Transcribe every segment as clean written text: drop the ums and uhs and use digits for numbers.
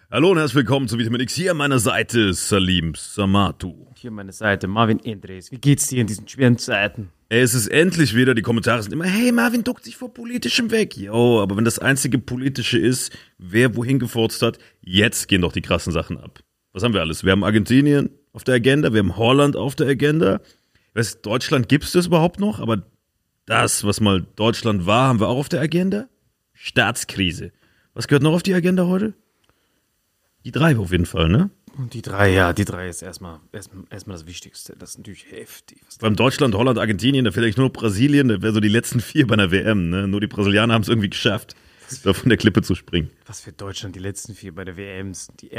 Hallo und herzlich willkommen zu Vitamin X. Hier an meiner Seite Salim Samatu. Hier an meiner Seite Marvin Endres. Wie geht's dir in diesen schweren Zeiten? Es ist endlich wieder, die Kommentare sind immer, hey, Marvin duckt sich vor Politischem weg. Jo, aber wenn das einzige Politische ist, wer wohin gefurzt hat, jetzt gehen doch die krassen Sachen ab. Was haben wir alles? Wir haben Argentinien auf der Agenda, wir haben Holland auf der Agenda. Deutschland gibt's das überhaupt noch, aber das, was mal Deutschland war, haben wir auch auf der Agenda. Staatskrise. Was gehört noch auf die Agenda heute? Die 3 auf jeden Fall, ne? Und die 3 ist erstmal das Wichtigste. Das ist natürlich heftig. Beim Deutschland, Holland, Argentinien, da vielleicht nur Brasilien, da wäre so die letzten 4 bei einer WM, ne? Nur die Brasilianer haben es irgendwie geschafft, da von der Klippe zu springen. Was für Deutschland, die letzten 4 bei der WMs, die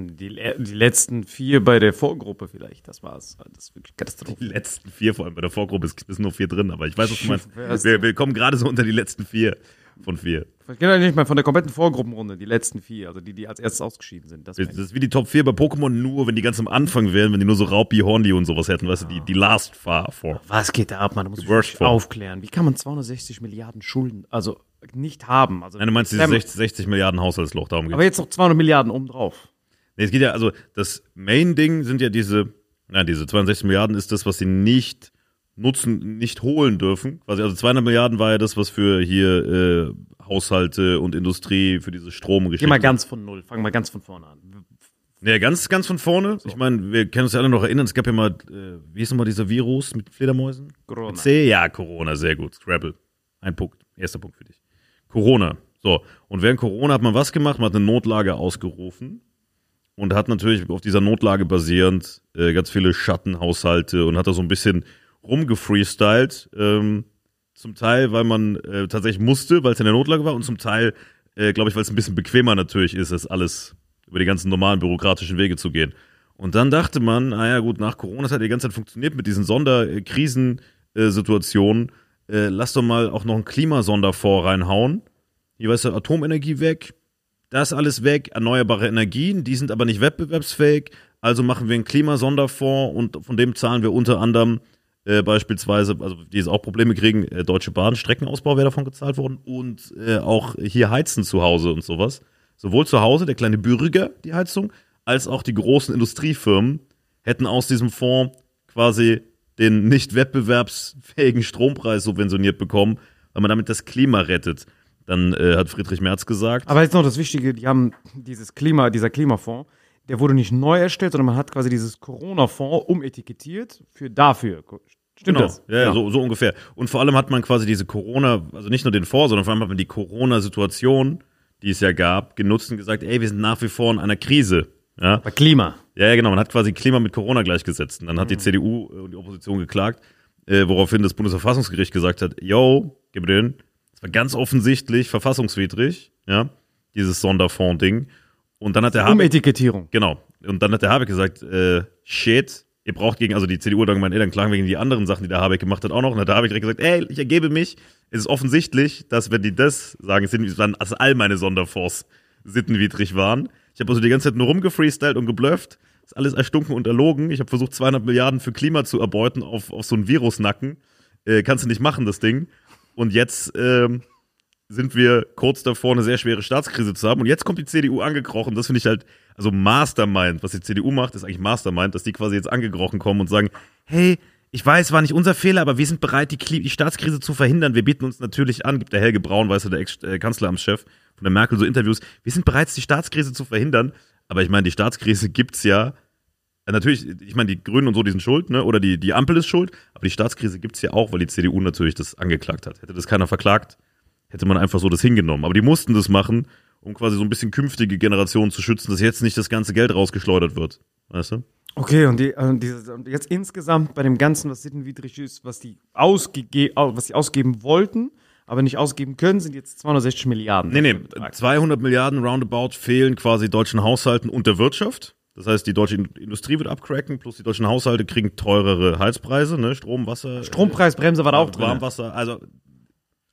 letzten 4 bei der Vorgruppe vielleicht, das war's. Das ist wirklich Katastrophe. Die letzten 4, vor allem bei der Vorgruppe, ist nur 4 drin, aber ich weiß, was du meinst. Wir kommen gerade so unter die letzten 4 von 4. Genau, nicht mal von der kompletten Vorgruppenrunde, die letzten 4, also die als erstes ausgeschieden sind. Das ist wie die Top 4 bei Pokémon, nur wenn die ganz am Anfang wären, wenn die nur so Raupi, Hornby und sowas hätten, weißt du, die Last Four. Was geht da ab, man? Da muss ich aufklären. Wie kann man 260 Milliarden Schulden, also nicht haben? Also, nein, du meinst dieses 60 Milliarden Haushaltsloch, darum geht's. Aber jetzt noch 200 Milliarden obendrauf. Nee, es geht ja, also das Main-Ding sind ja diese 62 Milliarden ist das, was sie nicht nutzen, nicht holen dürfen. Quasi, also 200 Milliarden war ja das, was für hier Haushalte und Industrie für diese Stromgeschichte. Geh mal ganz von null, fang mal ganz von vorne an. Ja, ganz von vorne. So. Ich meine, wir können uns ja alle noch erinnern, es gab ja mal, wie hieß nochmal dieser Virus mit Fledermäusen? Corona. Mit C? Ja, Corona, sehr gut. Scrabble. Ein Punkt. Erster Punkt für dich. Corona. So. Und während Corona hat man was gemacht? Man hat eine Notlage ausgerufen und hat natürlich auf dieser Notlage basierend ganz viele Schattenhaushalte und hat da so ein bisschen rumgefreestylt, zum Teil, weil man tatsächlich musste, weil es in der Notlage war und zum Teil, glaube ich, weil es ein bisschen bequemer natürlich ist, das alles über die ganzen normalen bürokratischen Wege zu gehen. Und dann dachte man, naja gut, nach Corona, das hat die ganze Zeit funktioniert mit diesen Sonderkrisensituationen, lass doch mal auch noch einen Klimasonderfonds reinhauen. Hier, weißt du, Atomenergie weg, das alles weg, erneuerbare Energien, die sind aber nicht wettbewerbsfähig, also machen wir einen Klimasonderfonds und von dem zahlen wir unter anderem beispielsweise, also die jetzt auch Probleme kriegen, Deutsche Bahn, Streckenausbau wäre davon gezahlt worden und auch hier Heizen zu Hause und sowas. Sowohl zu Hause, der kleine Bürger, die Heizung, als auch die großen Industriefirmen hätten aus diesem Fonds quasi den nicht wettbewerbsfähigen Strompreis subventioniert bekommen, weil man damit das Klima rettet. Dann hat Friedrich Merz gesagt. Aber jetzt noch das Wichtige, die haben dieser Klimafonds, der wurde nicht neu erstellt, sondern man hat quasi dieses Corona-Fonds umetikettiert für dafür. Stimmt genau. das? Ja, so ungefähr. Und vor allem hat man quasi diese Corona, also nicht nur den Fonds, sondern vor allem hat man die Corona-Situation, die es ja gab, genutzt und gesagt, ey, wir sind nach wie vor in einer Krise. Ja? Bei Klima. Ja, genau. Man hat quasi Klima mit Corona gleichgesetzt. Und dann hat die CDU und die Opposition geklagt, woraufhin das Bundesverfassungsgericht gesagt hat, yo, gib mir den. Das war ganz offensichtlich verfassungswidrig, ja, dieses Sonderfonds-Ding. Und dann hat der Habeck. Umetikettierung. Genau. Und dann hat der Habeck gesagt, shit, ihr braucht also die CDU hat dann gemeint, dann klagen wegen die anderen Sachen, die der Habeck gemacht hat, auch noch. Und dann hat der Habeck direkt gesagt, ey, ich ergebe mich. Es ist offensichtlich, dass wenn die das sagen, dass all meine Sonderfonds sittenwidrig waren. Ich habe also die ganze Zeit nur rumgefreestylt und geblufft. Ist alles erstunken und erlogen. Ich habe versucht, 200 Milliarden für Klima zu erbeuten auf so einen Virusnacken. Kannst du nicht machen, das Ding. Und jetzt sind wir kurz davor, eine sehr schwere Staatskrise zu haben. Und jetzt kommt die CDU angekrochen. Das finde ich halt, also Mastermind. Was die CDU macht, ist eigentlich Mastermind, dass die quasi jetzt angekrochen kommen und sagen, hey, ich weiß, war nicht unser Fehler, aber wir sind bereit, die Staatskrise zu verhindern. Wir bieten uns natürlich an, gibt der Helge Braun, weißt du, der Ex-Kanzleramtschef von der Merkel, so Interviews. Wir sind bereit, die Staatskrise zu verhindern. Aber ich meine, die Staatskrise gibt's ja. Natürlich, ich meine, die Grünen und so, die sind schuld, ne? Oder die Ampel ist schuld. Aber die Staatskrise gibt's ja auch, weil die CDU natürlich das angeklagt hat. Hätte das keiner verklagt, hätte man einfach so das hingenommen. Aber die mussten das machen, um quasi so ein bisschen künftige Generationen zu schützen, dass jetzt nicht das ganze Geld rausgeschleudert wird. Weißt du? Okay, und jetzt insgesamt bei dem Ganzen, was sittenwidrig ist, was die ausgeben wollten, aber nicht ausgeben können, sind jetzt 260 Milliarden. Nee, 200 Milliarden roundabout fehlen quasi deutschen Haushalten und der Wirtschaft. Das heißt, die deutsche Industrie wird abcracken, plus die deutschen Haushalte kriegen teurere Heizpreise, ne? Strom, Wasser. Strompreisbremse war da auch drin. Warmwasser, also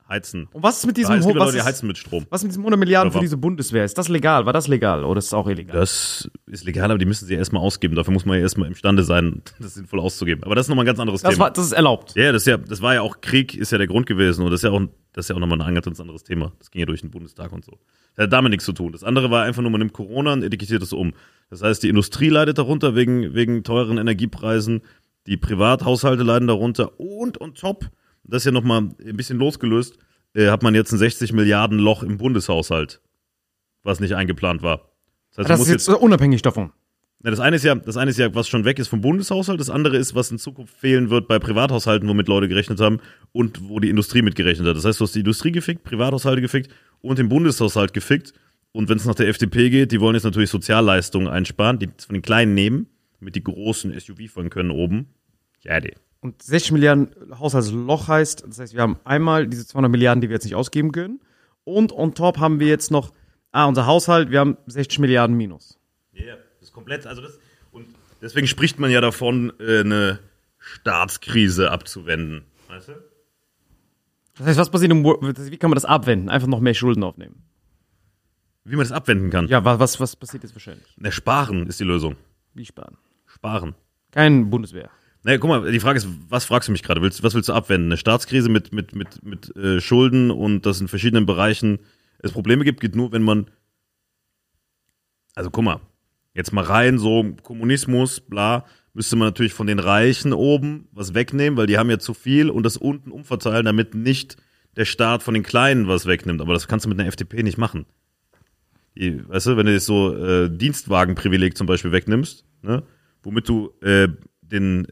heizen. Und was ist mit diesem Es gibt ja was Leute, die ist, heizen mit Strom. was mit diesen 100 Milliarden Oder für diese Bundeswehr? Ist das legal? War das legal oder ist es auch illegal? Das ist legal, aber die müssen sie erstmal ausgeben. Dafür muss man ja erstmal imstande sein, das sinnvoll auszugeben. Aber das ist nochmal ein ganz anderes Thema. Das ist erlaubt. Ja, das war ja auch Krieg, ist ja der Grund gewesen. Und das ist ja auch nochmal ein ganz anderes Thema. Das ging ja durch den Bundestag und so. Das hat damit nichts zu tun. Das andere war einfach nur, man nimmt Corona und etikettiert es um. Das heißt, die Industrie leidet darunter wegen teuren Energiepreisen. Die Privathaushalte leiden darunter. Und on top, das ist ja nochmal ein bisschen losgelöst, hat man jetzt ein 60 Milliarden Loch im Bundeshaushalt, was nicht eingeplant war. Das heißt, Das ist jetzt unabhängig davon. das eine ist ja, was schon weg ist vom Bundeshaushalt. Das andere ist, was in Zukunft fehlen wird bei Privathaushalten, womit Leute gerechnet haben und wo die Industrie mitgerechnet hat. Das heißt, du hast die Industrie gefickt, Privathaushalte gefickt und den Bundeshaushalt gefickt. Und wenn es nach der FDP geht, die wollen jetzt natürlich Sozialleistungen einsparen, die von den Kleinen nehmen, damit die großen SUV fahren können oben. Ja, die. Und 60 Milliarden Haushaltsloch heißt, das heißt, wir haben einmal diese 200 Milliarden, die wir jetzt nicht ausgeben können. Und on top haben wir jetzt noch, unser Haushalt, wir haben 60 Milliarden minus. Ja, das ist komplett, und deswegen spricht man ja davon, eine Staatskrise abzuwenden. Weißt du? Das heißt, was passiert, wie kann man das abwenden? Einfach noch mehr Schulden aufnehmen. Wie man das abwenden kann? Ja, was passiert jetzt wahrscheinlich? Sparen ist die Lösung. Wie sparen? Sparen. Kein Bundeswehr. Naja, guck mal, die Frage ist, was fragst du mich gerade? Was willst du abwenden? Eine Staatskrise mit Schulden und das in verschiedenen Bereichen es Probleme gibt, geht nur, wenn man, also guck mal, jetzt mal rein, so Kommunismus, bla, müsste man natürlich von den Reichen oben was wegnehmen, weil die haben ja zu viel und das unten umverteilen, damit nicht der Staat von den Kleinen was wegnimmt. Aber das kannst du mit einer FDP nicht machen. Weißt du, wenn du jetzt so Dienstwagenprivileg zum Beispiel wegnimmst, ne, womit du den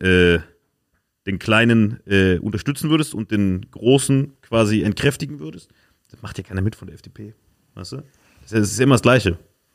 Kleinen unterstützen würdest und den Großen quasi entkräftigen würdest, das macht ja keiner mit von der FDP. Weißt du? Das ist immer das Gleiche.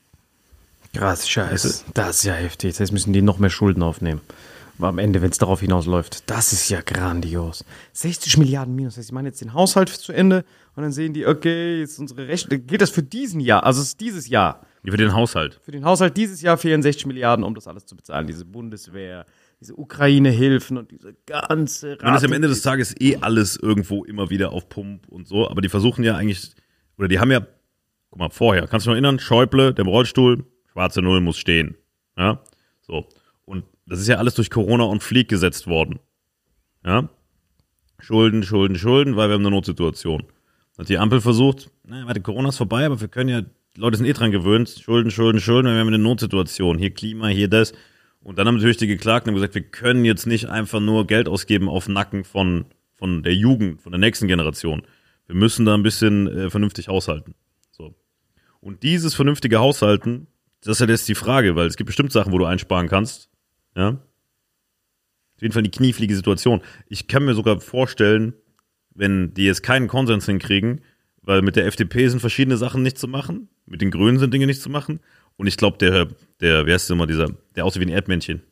Krass, scheiße. Das ist ja heftig. Das heißt, müssen die noch mehr Schulden aufnehmen. Aber am Ende, wenn es darauf hinausläuft, das ist ja grandios. 60 Milliarden minus. Das heißt, ich meine jetzt den Haushalt zu Ende und dann sehen die, okay, jetzt unsere Rechte. Gilt das für diesen Jahr? Also es ist dieses Jahr. Für den Haushalt. Für den Haushalt dieses Jahr fehlen 60 Milliarden, um das alles zu bezahlen. Diese Bundeswehr, diese Ukraine-Hilfen und diese ganze Rate. Und das ist am Ende des Tages alles irgendwo immer wieder auf Pump und so. Aber die versuchen ja eigentlich, oder die haben ja, guck mal, vorher, kannst du dich noch erinnern, Schäuble, der im Rollstuhl, schwarze Null muss stehen. Ja, so. Und das ist ja alles durch Corona und Flieg gesetzt worden. Ja, Schulden, weil wir haben eine Notsituation. Hat die Ampel versucht, warte, Corona ist vorbei, aber wir können ja, die Leute sind dran gewöhnt, Schulden, weil wir haben eine Notsituation, hier Klima, hier das. Und dann haben natürlich die Geklagten gesagt, wir können jetzt nicht einfach nur Geld ausgeben auf Nacken von der Jugend, von der nächsten Generation. Wir müssen da ein bisschen vernünftig haushalten. So. Und dieses vernünftige Haushalten, das ist ja jetzt die Frage, weil es gibt bestimmt Sachen, wo du einsparen kannst. Ja. Auf jeden Fall eine knieflige Situation. Ich kann mir sogar vorstellen, wenn die jetzt keinen Konsens hinkriegen, weil mit der FDP sind verschiedene Sachen nicht zu machen, mit den Grünen sind Dinge nicht zu machen. Und ich glaube, der, wie heißt der immer, der aussieht wie ein Erdmännchen.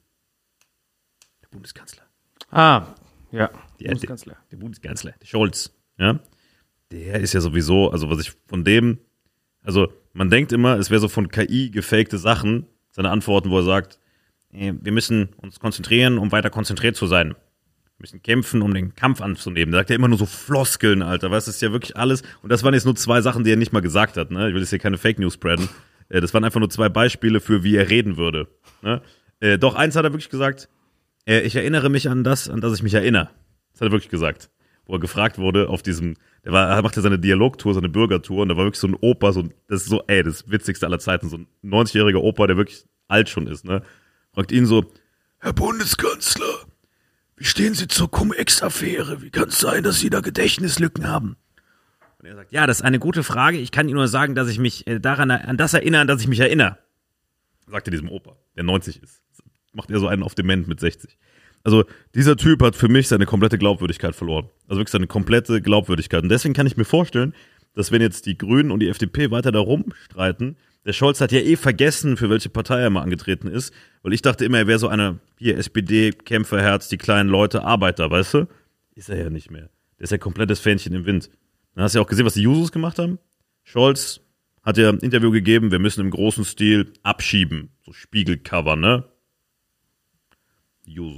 Der Bundeskanzler. Ja. Bundeskanzler. Der Bundeskanzler, der Scholz. Ja. Der ist ja sowieso, also was ich von dem, also man denkt immer, es wäre so von KI gefakte Sachen, seine Antworten, wo er sagt, wir müssen uns konzentrieren, um weiter konzentriert zu sein. Wir müssen kämpfen, um den Kampf anzunehmen. Da sagt er immer nur so Floskeln, Alter. Weißt du, das ist ja wirklich alles. Und das waren jetzt nur 2 Sachen, die er nicht mal gesagt hat. Ne? Ich will jetzt hier keine Fake News spreaden. Das waren einfach nur 2 Beispiele für, wie er reden würde. Ne? Doch, eins hat er wirklich gesagt. Ich erinnere mich an das ich mich erinnere. Das hat er wirklich gesagt. Wo er gefragt wurde auf diesem, er machte seine Dialogtour, seine Bürgertour und da war wirklich so ein Opa, das ist so, das Witzigste aller Zeiten, so ein 90-jähriger Opa, der wirklich alt schon ist, ne? Fragt ihn so, Herr Bundeskanzler, wie stehen Sie zur Cum-Ex-Affäre? Wie kann es sein, dass Sie da Gedächtnislücken haben? Und er sagt, ja, das ist eine gute Frage. Ich kann Ihnen nur sagen, dass ich mich an das erinnere, an das ich mich erinnere. Sagt er diesem Opa, der 90 ist. Macht er so einen auf Dement mit 60. Also dieser Typ hat für mich seine komplette Glaubwürdigkeit verloren. Also wirklich seine komplette Glaubwürdigkeit. Und deswegen kann ich mir vorstellen, dass wenn jetzt die Grünen und die FDP weiter da rumstreiten, der Scholz hat ja vergessen, für welche Partei er mal angetreten ist, weil ich dachte immer, er wäre so einer, hier SPD-Kämpferherz, die kleinen Leute, Arbeiter, weißt du? Ist er ja nicht mehr. Der ist ja komplettes Fähnchen im Wind. Dann hast du ja auch gesehen, was die Jusos gemacht haben. Scholz hat ja ein Interview gegeben, wir müssen im großen Stil abschieben. So Spiegelcover, ne? Die Jusos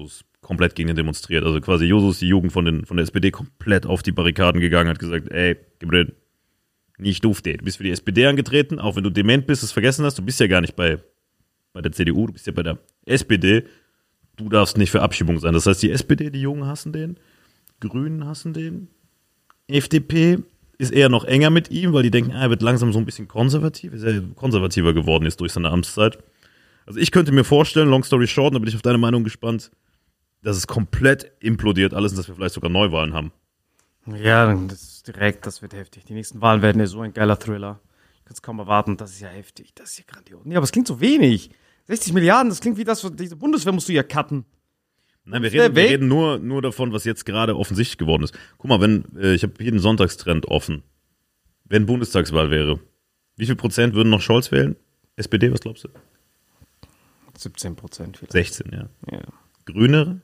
komplett gegen den demonstriert. Also quasi Juso ist die Jugend von der SPD komplett auf die Barrikaden gegangen, hat gesagt, ey, Gabriel, nicht doof, du bist für die SPD angetreten, auch wenn du dement bist, es vergessen hast, du bist ja gar nicht bei der CDU, du bist ja bei der SPD, du darfst nicht für Abschiebung sein. Das heißt, die SPD, die Jungen hassen den, Grünen hassen den, FDP ist eher noch enger mit ihm, weil die denken, er wird langsam so ein bisschen konservativ, ist ja konservativer geworden ist durch seine Amtszeit. Also ich könnte mir vorstellen, long story short, da bin ich auf deine Meinung gespannt, dass es komplett implodiert alles und dass wir vielleicht sogar Neuwahlen haben. Ja, das wird heftig. Die nächsten Wahlen werden ja so ein geiler Thriller. Ich kann es kaum erwarten, das ist ja heftig, das ist ja grandios. Nee, aber es klingt so wenig. 60 Milliarden, das klingt wie das, diese Bundeswehr musst du ja cutten. Nein, wir reden nur davon, was jetzt gerade offensichtlich geworden ist. Guck mal, ich habe hier einen Sonntagstrend offen. Wenn Bundestagswahl wäre, wie viel Prozent würden noch Scholz wählen? SPD, was glaubst du? 17% vielleicht. 16, ja. Ja. Grüne?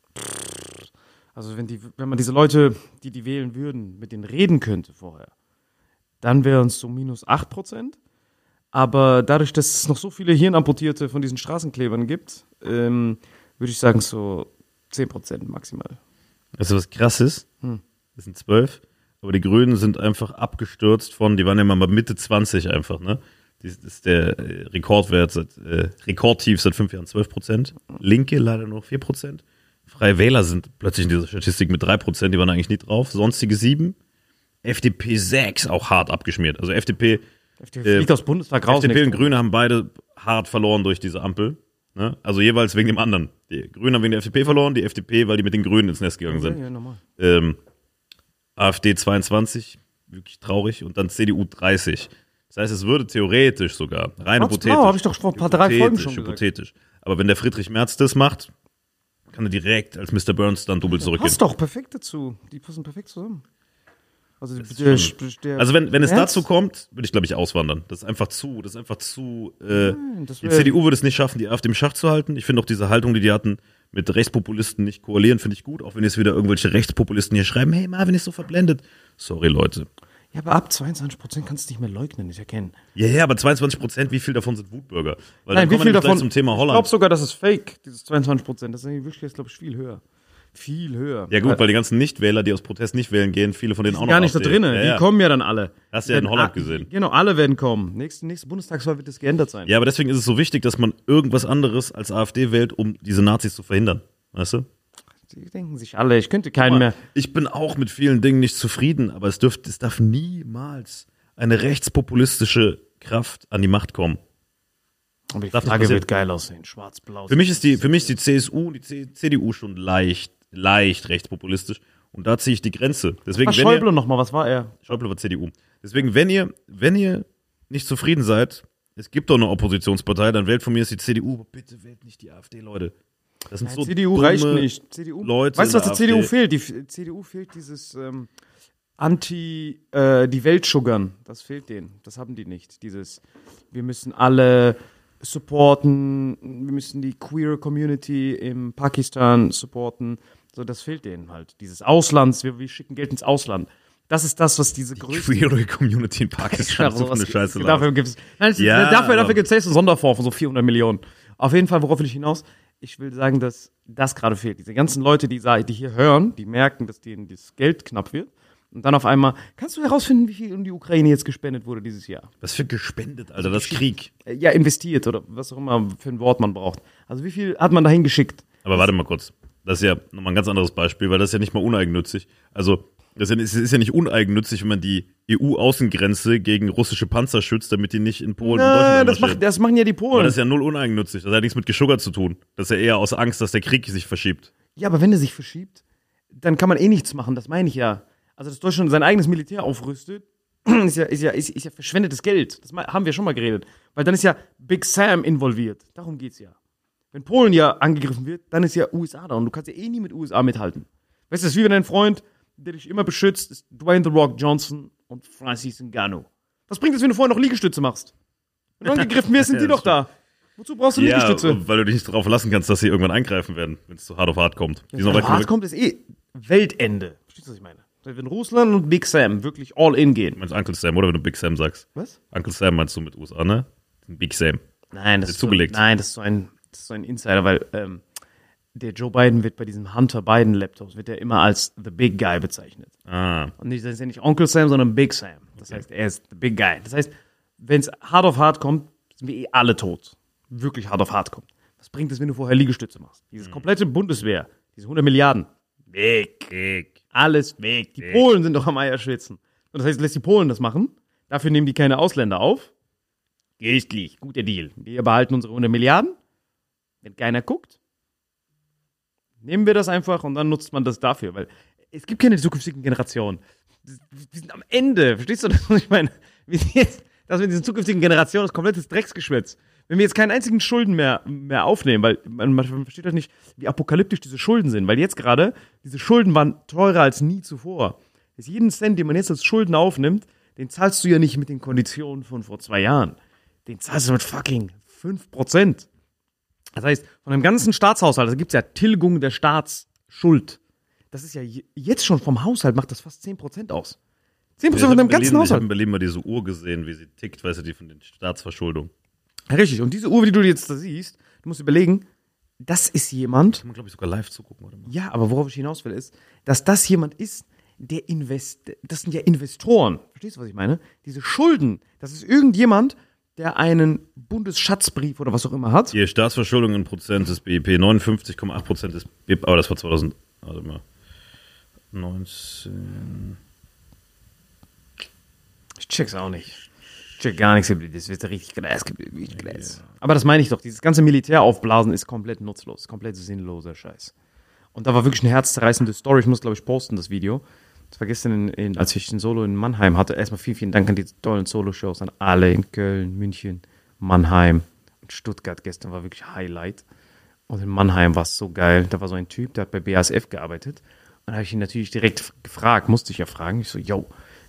Also wenn man diese Leute, die wählen würden, mit denen reden könnte vorher, dann wären es so minus 8%. Aber dadurch, dass es noch so viele Hirnamputierte von diesen Straßenklebern gibt, würde ich sagen so 10% maximal. Also was Krasses, das sind 12, aber die Grünen sind einfach abgestürzt die waren ja mal Mitte 20 einfach, ne? Das ist der Rekordwert, Rekordtief seit 5 Jahren 12%. Linke leider nur 4%. Freie Wähler sind plötzlich in dieser Statistik mit 3%, die waren eigentlich nie drauf. Sonstige 7%. FDP 6%, auch hart abgeschmiert. Also FDP fliegt aus Bundestag raus. FDP und Grüne haben beide hart verloren durch diese Ampel. Ne? Also jeweils wegen dem anderen. Die Grünen haben wegen der FDP verloren, die FDP, weil die mit den Grünen ins Nest gegangen sind. Ja, normal. AfD 22, wirklich traurig. Und dann CDU 30. Das heißt, es würde theoretisch sogar, rein hypothetisch. Genau, habe ich doch vor ein paar 3 Folgen schon gesagt. Hypothetisch. Aber wenn der Friedrich Merz das macht, kann er direkt als Mr. Burns dann doppelt zurückgehen. Passt doch perfekt dazu. Die passen perfekt zusammen. Also, wenn es dazu kommt, würde ich, glaube ich, auswandern. Das ist einfach zu. Die CDU würde es nicht schaffen, die AfD im Schach zu halten. Ich finde auch diese Haltung, die hatten, mit Rechtspopulisten nicht koalieren, finde ich gut. Auch wenn jetzt wieder irgendwelche Rechtspopulisten hier schreiben, hey Marvin ist so verblendet. Sorry, Leute. Ja, aber ab 22% kannst du nicht mehr leugnen, nicht erkennen. Ja, aber 22%, wie viel davon sind Wutbürger? Weil Nein, dann wie viel davon? Zum Thema Holland. Ich glaube sogar, das ist fake, dieses 22%. Das ist wirklich, glaube ich, viel höher. Viel höher. Ja gut, weil die ganzen Nichtwähler, die aus Protest nicht wählen gehen, viele von denen auch noch gar nicht da drinnen. Ja. Die kommen ja dann alle. Hast du ja in Holland gesehen. Genau, alle werden kommen. Nächste Bundestagswahl wird das geändert sein. Ja, aber deswegen ist es so wichtig, dass man irgendwas anderes als AfD wählt, um diese Nazis zu verhindern. Weißt du? Die denken sich alle, ich könnte keinen mehr. Ich bin auch mit vielen Dingen nicht zufrieden, aber es darf niemals eine rechtspopulistische Kraft an die Macht kommen. Aber die Frage wird geil aussehen. Schwarz-blau. Für mich ist die CSU und die CDU schon leicht rechtspopulistisch. Und da ziehe ich die Grenze. Deswegen, was Schäuble nochmal, was war er? Schäuble war CDU. Deswegen, wenn ihr nicht zufrieden seid, es gibt doch eine Oppositionspartei, dann wählt von mir die CDU. Bitte wählt nicht die AfD, Leute. Das sind so CDU reicht nicht. CDU. Leute, weißt du, was der CDU fehlt? Die CDU fehlt dieses die Welt sugern. Das fehlt denen. Das haben die nicht. Wir müssen alle supporten, wir müssen die queer Community im Pakistan supporten. So, das fehlt denen halt. Dieses Auslands, wir schicken Geld ins Ausland. Das ist das, was diese größte queere Community in Pakistan so eine Scheiße dafür gibt es safe einen Sonderfonds von so 400 Millionen. Auf jeden Fall, worauf will ich hinaus? Ich will sagen, dass das gerade fehlt. Diese ganzen Leute, die hier hören, die merken, dass denen das Geld knapp wird. Und dann auf einmal, kannst du herausfinden, wie viel in die Ukraine jetzt gespendet wurde dieses Jahr? Was für gespendet, Alter, das ist Krieg. Ja, investiert oder was auch immer für ein Wort man braucht. Also wie viel hat man dahin geschickt? Aber warte mal kurz. Das ist ja nochmal ein ganz anderes Beispiel, weil das ist ja nicht mal uneigennützig. Also, es ist ja nicht uneigennützig, wenn man die EU-Außengrenze gegen russische Panzer schützt, damit die nicht in Polen und Deutschland das machen ja die Polen. Aber das ist ja null uneigennützig. Das hat nichts mit Geschuggert zu tun. Das ist ja eher aus Angst, dass der Krieg sich verschiebt. Ja, aber wenn er sich verschiebt, dann kann man eh nichts machen. Das meine ich ja. Also, dass Deutschland sein eigenes Militär aufrüstet, ist ja verschwendetes Geld. Das haben wir schon mal geredet. Weil dann ist ja Big Sam involviert. Darum geht's ja. Wenn Polen ja angegriffen wird, dann ist ja USA da. Und du kannst ja eh nie mit USA mithalten. Weißt du, das ist wie wenn dein Freund, der dich immer beschützt, ist Dwayne The Rock Johnson und Francis Ngannou. Was bringt es, wenn du vorher noch Liegestütze machst? Wenn du angegriffen wirst, sind die doch da. Wozu brauchst du Liegestütze? Ja, weil du dich nicht darauf verlassen kannst, dass sie irgendwann eingreifen werden, wenn es zu hart auf hart kommt. Hart kommt, ist eh Weltende. Verstehst du, was ich meine? Wenn Russland und Big Sam wirklich all in gehen. Du meinst Uncle Sam, oder wenn du Big Sam sagst? Was? Uncle Sam meinst du mit USA, ne? Big Sam. Nein, das ist zugelegt. Das ist so ein Insider, weil der Joe Biden wird bei diesen Hunter Biden Laptops, wird er immer als the big guy bezeichnet. Ah. Und das ist ja nicht Onkel Sam, sondern Big Sam. Das heißt, er ist the big guy. Das heißt, wenn es hart auf hart kommt, sind wir alle tot. Wirklich hart auf hart kommt. Was bringt es, wenn du vorher Liegestütze machst? Dieses komplette Bundeswehr, diese 100 Milliarden, weg. Alles weg. Die Polen sind doch am Eierschwitzen. Und das heißt, lässt die Polen das machen. Dafür nehmen die keine Ausländer auf. Gerichtlich, guter Deal. Wir behalten unsere 100 Milliarden. Wenn keiner guckt, nehmen wir das einfach und dann nutzt man das dafür. Weil es gibt keine zukünftigen Generationen. Wir sind am Ende. Verstehst du das, was ich meine? Das mit diesen zukünftigen Generationen ist komplettes Drecksgeschwätz. Wenn wir jetzt keinen einzigen Schulden mehr aufnehmen, weil man versteht das nicht, wie apokalyptisch diese Schulden sind, weil jetzt gerade, diese Schulden waren teurer als nie zuvor. Jetzt jeden Cent, den man jetzt als Schulden aufnimmt, den zahlst du ja nicht mit den Konditionen von vor 2 Jahren. Den zahlst du mit fucking 5%. Das heißt, von einem ganzen Staatshaushalt, da gibt es ja Tilgung der Staatsschuld. Das ist ja jetzt schon vom Haushalt, macht das fast 10% aus. 10% von deinem ganzen Haushalt. Ich habe in Berlin mal diese Uhr gesehen, wie sie tickt, weißt du, die von den Staatsverschuldung. Richtig, und diese Uhr, die du jetzt da siehst, du musst überlegen, das ist jemand. Kann man, glaube ich, sogar live zugucken, oder? Ja, aber worauf ich hinaus will, ist, dass das jemand ist, der das sind ja Investoren. Verstehst du, was ich meine? Diese Schulden, das ist irgendjemand, der einen Bundesschatzbrief oder was auch immer hat. Die Staatsverschuldung in Prozent des BIP, 59,8% des BIP, aber das war 2019. Ich check's auch nicht. Ich check gar nichts, das wird richtig Glas. Aber das meine ich doch, dieses ganze Militär aufblasen ist komplett nutzlos, komplett sinnloser Scheiß. Und da war wirklich eine herzzerreißende Story, ich muss, glaube ich, posten, das Video. Das war gestern, als ich den Solo in Mannheim hatte. Erstmal vielen, vielen Dank an die tollen Solo-Shows, an alle in Köln, München, Mannheim und Stuttgart. Gestern war wirklich Highlight. Und in Mannheim war es so geil. Da war so ein Typ, der hat bei BASF gearbeitet. Und da habe ich ihn natürlich direkt gefragt, musste ich ja fragen. Ich so, yo,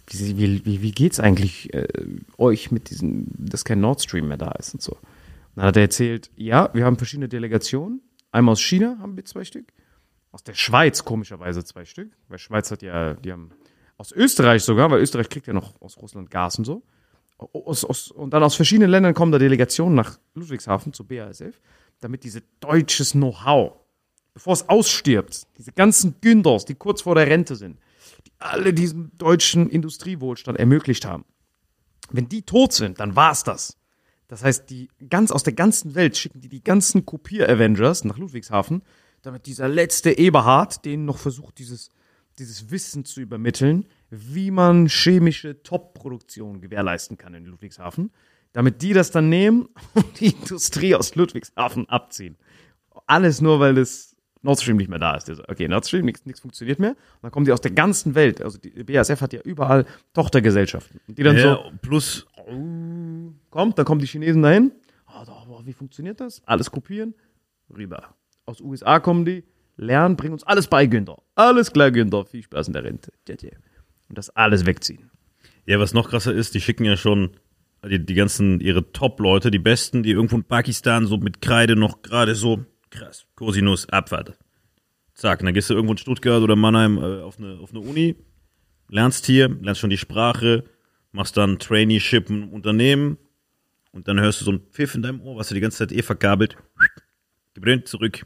wie geht's eigentlich euch mit diesem, dass kein Nord Stream mehr da ist und so. Und dann hat er erzählt, ja, wir haben verschiedene Delegationen. Einmal aus China haben wir 2 Stück. Aus der Schweiz komischerweise 2 Stück. Weil Schweiz hat ja, die haben aus Österreich sogar, weil Österreich kriegt ja noch aus Russland Gas und so. Und dann aus verschiedenen Ländern kommen da Delegationen nach Ludwigshafen zu BASF, damit diese deutsches Know-how, bevor es ausstirbt, diese ganzen Günders, die kurz vor der Rente sind, die alle diesen deutschen Industriewohlstand ermöglicht haben. Wenn die tot sind, dann war's das. Das heißt, aus der ganzen Welt schicken die ganzen Kopier-Avengers nach Ludwigshafen, damit dieser letzte Eberhard denen noch versucht, dieses Wissen zu übermitteln, wie man chemische Top-Produktion gewährleisten kann in Ludwigshafen, damit die das dann nehmen und die Industrie aus Ludwigshafen abziehen. Alles nur, weil das Nord Stream nicht mehr da ist. Okay, Nord Stream, nichts funktioniert mehr. Und dann kommen die aus der ganzen Welt. Also die BASF hat ja überall Tochtergesellschaften. Und die dann plus dann kommen die Chinesen dahin. Wie funktioniert das? Alles kopieren, rüber. Aus USA kommen die, lernen, bringen uns alles bei, Günther. Alles klar, Günther, viel Spaß in der Rente. Und das alles wegziehen. Ja, was noch krasser ist, die schicken ja schon die ganzen, ihre Top-Leute, die Besten, die irgendwo in Pakistan so mit Kreide noch gerade so, krass, Cosinus, Abfahrt. Zack, und dann gehst du irgendwo in Stuttgart oder Mannheim auf eine Uni, lernst schon die Sprache, machst dann Traineeship im Unternehmen und dann hörst du so einen Pfiff in deinem Ohr, was du die ganze Zeit verkabelt, gebrannt zurück.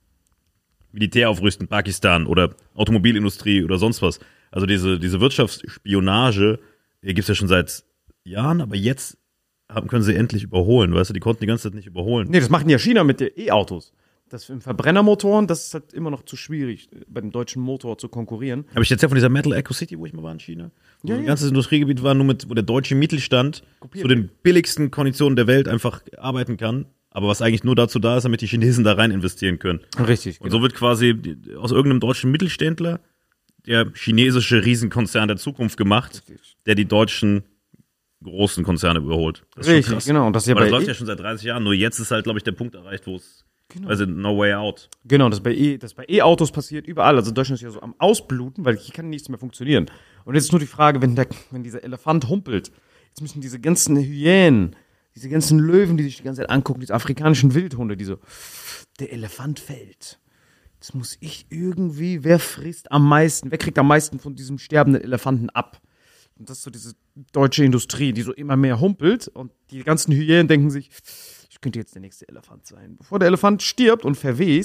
Militär aufrüsten, Pakistan oder Automobilindustrie oder sonst was. Also diese Wirtschaftsspionage gibt es ja schon seit Jahren, aber jetzt können sie endlich überholen, weißt du, die konnten die ganze Zeit nicht überholen. Nee, das machen ja China mit den E-Autos. Das im Verbrennermotoren, das ist halt immer noch zu schwierig, bei dem deutschen Motor zu konkurrieren. Habe ich jetzt ja von dieser Metal Echo City, wo ich mal war in China? Wo ein ganzes Industriegebiet war, wo der deutsche Mittelstand zu den billigsten Konditionen der Welt einfach arbeiten kann. Aber was eigentlich nur dazu da ist, damit die Chinesen da rein investieren können. Richtig. Und so wird quasi aus irgendeinem deutschen Mittelständler der chinesische Riesenkonzern der Zukunft gemacht, der die deutschen großen Konzerne überholt. Das ist richtig, krass. Genau. Und das läuft ja schon seit 30 Jahren. Nur jetzt ist halt, glaube ich, der Punkt erreicht, wo es, no way out. Genau, das bei E-Autos passiert überall. Also Deutschland ist ja so am Ausbluten, weil hier kann nichts mehr funktionieren. Und jetzt ist nur die Frage, wenn dieser Elefant humpelt, jetzt müssen diese ganzen Hyänen, diese ganzen Löwen, die sich die ganze Zeit angucken, diese afrikanischen Wildhunde, die so, der Elefant fällt. Jetzt muss ich irgendwie, wer kriegt am meisten von diesem sterbenden Elefanten ab? Und das ist so diese deutsche Industrie, die so immer mehr humpelt und die ganzen Hyänen denken sich, ich könnte jetzt der nächste Elefant sein. Bevor der Elefant stirbt und verwest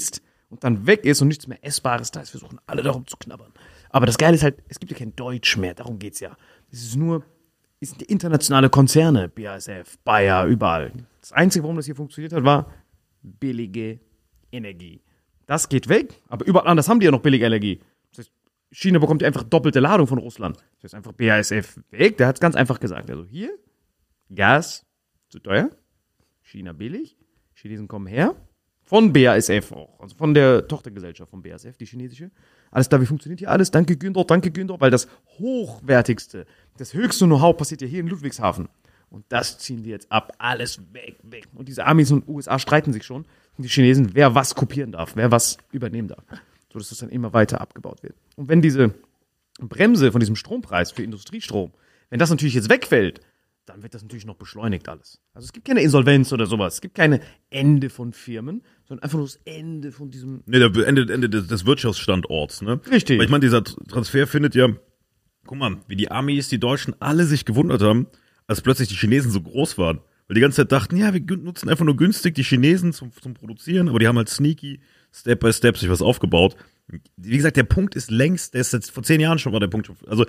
und dann weg ist und nichts mehr Essbares da ist, versuchen alle darum zu knabbern. Aber das Geile ist halt, es gibt ja kein Deutsch mehr, darum geht's ja. Es sind die internationale Konzerne, BASF, Bayer, überall. Das Einzige, warum das hier funktioniert hat, war billige Energie. Das geht weg, aber überall anders haben die ja noch billige Energie. Das heißt, China bekommt ja einfach doppelte Ladung von Russland. Das heißt einfach BASF weg, der hat es ganz einfach gesagt. Also hier, Gas zu teuer, China billig, Chinesen kommen her, von BASF auch, also von der Tochtergesellschaft von BASF, die chinesische. Alles da, wie funktioniert hier alles? Danke Günther, weil das hochwertigste, das höchste Know-how passiert ja hier in Ludwigshafen. Und das ziehen die jetzt ab, alles weg. Und diese Amis und USA streiten sich schon, und die Chinesen, wer was kopieren darf, wer was übernehmen darf. So dass das dann immer weiter abgebaut wird. Und wenn diese Bremse von diesem Strompreis für Industriestrom, wenn das natürlich jetzt wegfällt, dann wird das natürlich noch beschleunigt alles. Also es gibt keine Insolvenz oder sowas. Es gibt keine Ende von Firmen, sondern einfach nur das Ende von diesem... Nee, der Ende des Wirtschaftsstandorts, ne? Richtig. Weil ich meine, dieser Transfer findet ja, guck mal, wie die Amis, die Deutschen, alle sich gewundert haben, als plötzlich die Chinesen so groß waren. Weil die ganze Zeit dachten, ja, wir nutzen einfach nur günstig die Chinesen zum Produzieren, aber die haben halt sneaky, Step by Step sich was aufgebaut. Wie gesagt, der Punkt ist längst, der ist jetzt vor 10 Jahren schon mal der Punkt. Also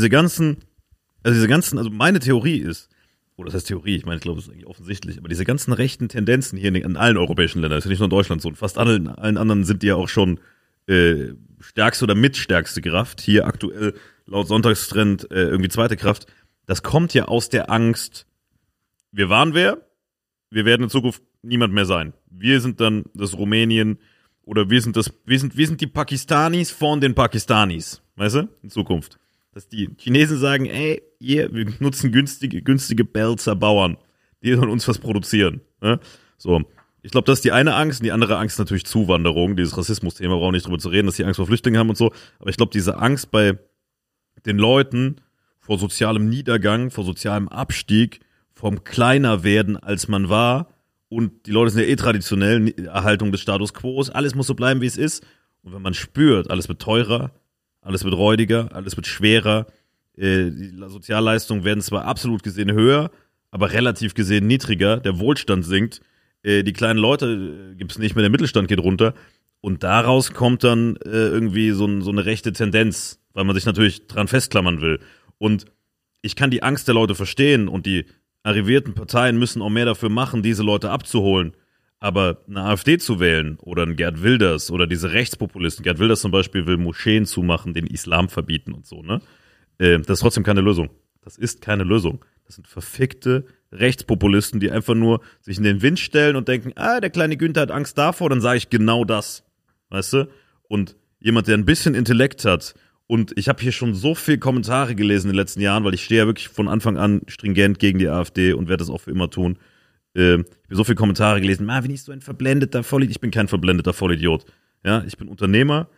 also meine Theorie ist, oder das heißt Theorie, ich meine, ich glaube, es ist eigentlich offensichtlich, aber diese ganzen rechten Tendenzen hier in allen europäischen Ländern, das ist ja nicht nur in Deutschland so, und fast allen anderen sind die ja auch schon stärkste oder mitstärkste Kraft, hier aktuell laut Sonntagstrend irgendwie zweite Kraft, das kommt ja aus der Angst, wir waren wer, wir werden in Zukunft niemand mehr sein. Wir sind dann das Rumänien oder wir sind die Pakistanis von den Pakistanis, weißt du, in Zukunft. Dass die Chinesen sagen, ey, wir nutzen günstige Belzer Bauern, die von uns was produzieren. Ne? So, ich glaube, das ist die eine Angst und die andere Angst natürlich Zuwanderung, dieses Rassismus-Thema, brauchen wir nicht drüber zu reden, dass die Angst vor Flüchtlingen haben und so. Aber ich glaube, diese Angst bei den Leuten vor sozialem Niedergang, vor sozialem Abstieg, vom kleiner werden, als man war, und die Leute sind ja traditionell, Erhaltung des Status Quo, alles muss so bleiben, wie es ist. Und wenn man spürt, alles wird teurer, alles wird räudiger, alles wird schwerer, die Sozialleistungen werden zwar absolut gesehen höher, aber relativ gesehen niedriger, der Wohlstand sinkt, die kleinen Leute gibt's nicht mehr, der Mittelstand geht runter, und daraus kommt dann irgendwie so eine rechte Tendenz, weil man sich natürlich dran festklammern will. Und ich kann die Angst der Leute verstehen, und die arrivierten Parteien müssen auch mehr dafür machen, diese Leute abzuholen. Aber eine AfD zu wählen oder ein Gerd Wilders oder diese Rechtspopulisten, Gerd Wilders zum Beispiel will Moscheen zumachen, den Islam verbieten und so, ne? Das ist trotzdem keine Lösung. Das ist keine Lösung. Das sind verfickte Rechtspopulisten, die einfach nur sich in den Wind stellen und denken, der kleine Günther hat Angst davor, dann sage ich genau das. Weißt du? Und jemand, der ein bisschen Intellekt hat, und ich habe hier schon so viele Kommentare gelesen in den letzten Jahren, weil ich stehe ja wirklich von Anfang an stringent gegen die AfD und werde das auch für immer tun. Ich habe so viele Kommentare gelesen, Marvin, ist so ein verblendeter Vollidiot. Ich bin kein verblendeter Vollidiot. Ja, ich bin Unternehmer,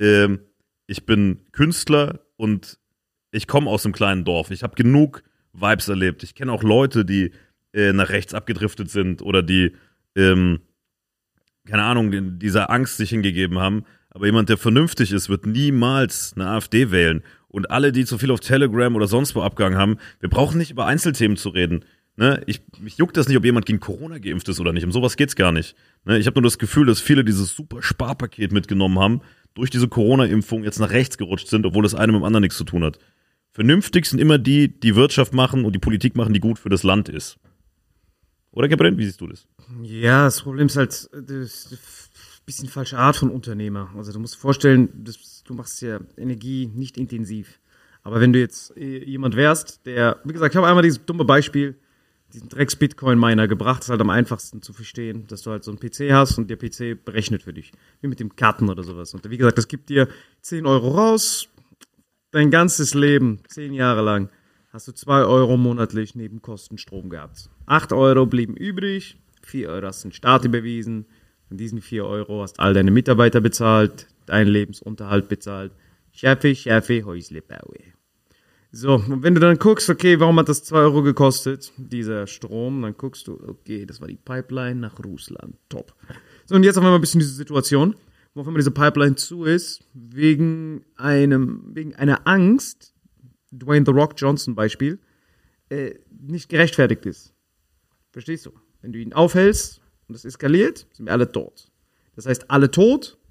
ich bin Künstler und ich komme aus einem kleinen Dorf. Ich habe genug Vibes erlebt. Ich kenne auch Leute, die nach rechts abgedriftet sind oder die, keine Ahnung, dieser Angst sich hingegeben haben. Aber jemand, der vernünftig ist, wird niemals eine AfD wählen. Und alle, die zu viel auf Telegram oder sonst wo abgegangen haben, wir brauchen nicht über Einzelthemen zu reden. Ne? Mich juckt das nicht, ob jemand gegen Corona geimpft ist oder nicht. Um sowas geht's gar nicht. Ne? Ich habe nur das Gefühl, dass viele dieses super Sparpaket mitgenommen haben, durch diese Corona-Impfung jetzt nach rechts gerutscht sind, obwohl das eine mit dem anderen nichts zu tun hat. Vernünftig sind immer die Wirtschaft machen und die Politik machen, die gut für das Land ist. Oder, Gabriel, wie siehst du das? Ja, das Problem ist halt, das ist ein bisschen falsche Art von Unternehmer. Also du musst dir vorstellen, du machst ja Energie nicht intensiv. Aber wenn du jetzt jemand wärst, der, wie gesagt, ich habe einmal dieses dumme Beispiel, diesen Drecks-Bitcoin-Miner gebracht, das ist halt am einfachsten zu verstehen, dass du halt so einen PC hast und der PC berechnet für dich. Wie mit dem Karten oder sowas. Und wie gesagt, das gibt dir 10 Euro raus, dein ganzes Leben, 10 Jahre lang, hast du 2 Euro monatlich Nebenkosten Strom gehabt. 8 Euro blieben übrig, 4 Euro hast du den Staat überwiesen, von diesen 4 Euro hast all deine Mitarbeiter bezahlt, deinen Lebensunterhalt bezahlt. Schaffe, Häusle baue. So, und wenn du dann guckst, okay, warum hat das 2 Euro gekostet, dieser Strom, dann guckst du, okay, das war die Pipeline nach Russland, top. So, und jetzt haben wir mal ein bisschen diese Situation, wo auf einmal diese Pipeline zu ist, wegen einer Angst, Dwayne The Rock Johnson Beispiel, nicht gerechtfertigt ist. Verstehst du? Wenn du ihn aufhältst und das eskaliert, sind wir alle tot. Das heißt, alle tot,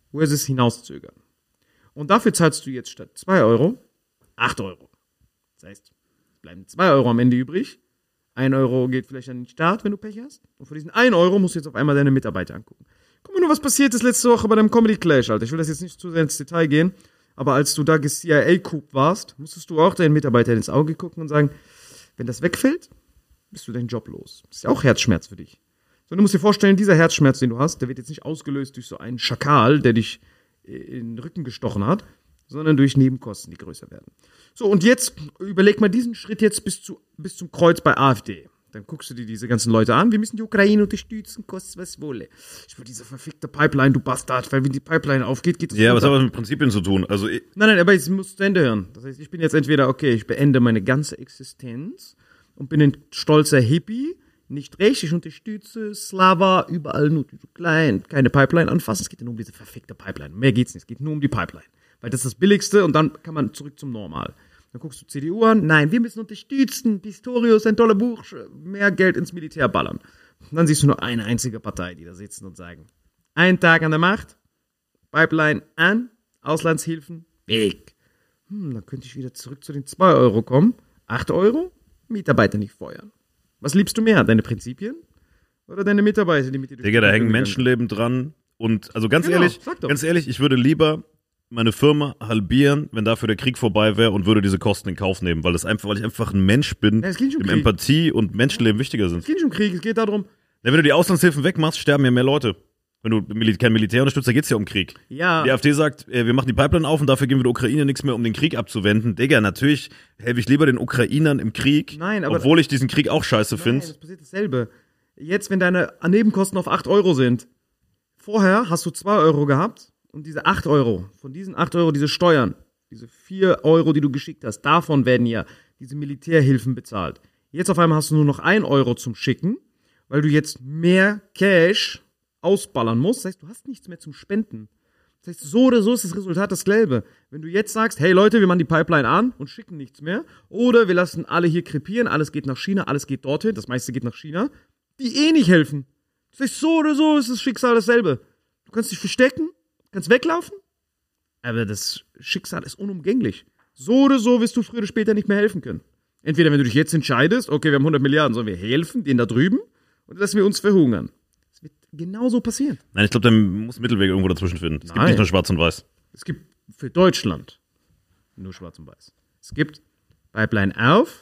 wo sie es hinauszögern. Und dafür zahlst du jetzt statt 2 Euro 8 Euro. Das heißt, es bleiben 2 Euro am Ende übrig. 1 Euro geht vielleicht an den Staat, wenn du Pech hast. Und von diesen 1 Euro musst du jetzt auf einmal deine Mitarbeiter angucken. Guck mal nur, was passiert ist letzte Woche bei deinem Comedy Clash, Alter. Ich will das jetzt nicht zu sehr ins Detail gehen, aber als du da CIA-Coup warst, musstest du auch deinen Mitarbeitern ins Auge gucken und sagen, wenn das wegfällt, bist du deinen Job los. Das ist ja auch Herzschmerz für dich. So, du musst dir vorstellen, dieser Herzschmerz, den du hast, der wird jetzt nicht ausgelöst durch so einen Schakal, der dich in den Rücken gestochen hat, sondern durch Nebenkosten, die größer werden. So, und jetzt überleg mal diesen Schritt jetzt bis zum Kreuz bei AfD. Dann guckst du dir diese ganzen Leute an. Wir müssen die Ukraine unterstützen, kostet was wolle. Ich will diese verfickte Pipeline, du Bastard, weil wenn die Pipeline aufgeht, geht es Ja, was hat das mit Prinzipien zu tun? Also Nein, aber ich muss zu Ende hören. Das heißt, ich bin jetzt entweder, okay, ich beende meine ganze Existenz und bin ein stolzer Hippie, nicht recht, ich unterstütze Slava, überall nur klein, keine Pipeline anfassen. Es geht ja nur um diese verfickte Pipeline. Mehr geht's nicht, es geht nur um die Pipeline. Weil das ist das Billigste und dann kann man zurück zum Normal. Dann guckst du CDU an, nein, wir müssen unterstützen, Pistorius, ein toller Buch, mehr Geld ins Militär ballern. Und dann siehst du nur eine einzige Partei, die da sitzen und sagen, ein Tag an der Macht, Pipeline an, Auslandshilfen, weg. Dann könnte ich wieder zurück zu den 2 Euro kommen, 8 Euro, Mitarbeiter nicht feuern. Was liebst du mehr, deine Prinzipien oder deine Mitarbeiter, die mit dir... Digga, da hängen Menschenleben dran und also ganz ehrlich, ich würde lieber meine Firma halbieren, wenn dafür der Krieg vorbei wäre und würde diese Kosten in Kauf nehmen, weil ich einfach ein Mensch bin, dem Empathie und Menschenleben wichtiger sind. Es geht nicht um Krieg, es geht darum... Ja, wenn du die Auslandshilfen wegmachst, sterben ja mehr Leute. Wenn du kein Militär unterstützt, da geht's ja um Krieg. Ja. Die AfD sagt, wir machen die Pipeline auf und dafür geben wir der Ukraine nichts mehr, um den Krieg abzuwenden. Digga, natürlich helfe ich lieber den Ukrainern im Krieg, obwohl ich diesen Krieg auch scheiße finde. Nein, das passiert dasselbe. Jetzt, wenn deine Nebenkosten auf 8 Euro sind, vorher hast du 2 Euro gehabt und diese 8 Euro, von diesen 8 Euro, diese Steuern, diese 4 Euro, die du geschickt hast, davon werden ja diese Militärhilfen bezahlt. Jetzt auf einmal hast du nur noch 1 Euro zum Schicken, weil du jetzt mehr Cash ausballern musst. Das heißt, du hast nichts mehr zum Spenden. Das heißt, so oder so ist das Resultat dasselbe. Wenn du jetzt sagst, hey Leute, wir machen die Pipeline an und schicken nichts mehr, oder wir lassen alle hier krepieren, alles geht nach China, alles geht dorthin, das meiste geht nach China, die nicht helfen. Das heißt, so oder so ist das Schicksal dasselbe. Du kannst dich verstecken, kannst weglaufen, aber das Schicksal ist unumgänglich. So oder so wirst du früher oder später nicht mehr helfen können. Entweder wenn du dich jetzt entscheidest, okay, wir haben 100 Milliarden, sollen wir helfen, denen da drüben, oder lassen wir uns verhungern. Das wird genauso passieren. Nein, ich glaube, da muss ein Mittelweg irgendwo dazwischen finden. Es gibt nicht nur schwarz und weiß. Es gibt für Deutschland nur schwarz und weiß. Es gibt Pipeline auf,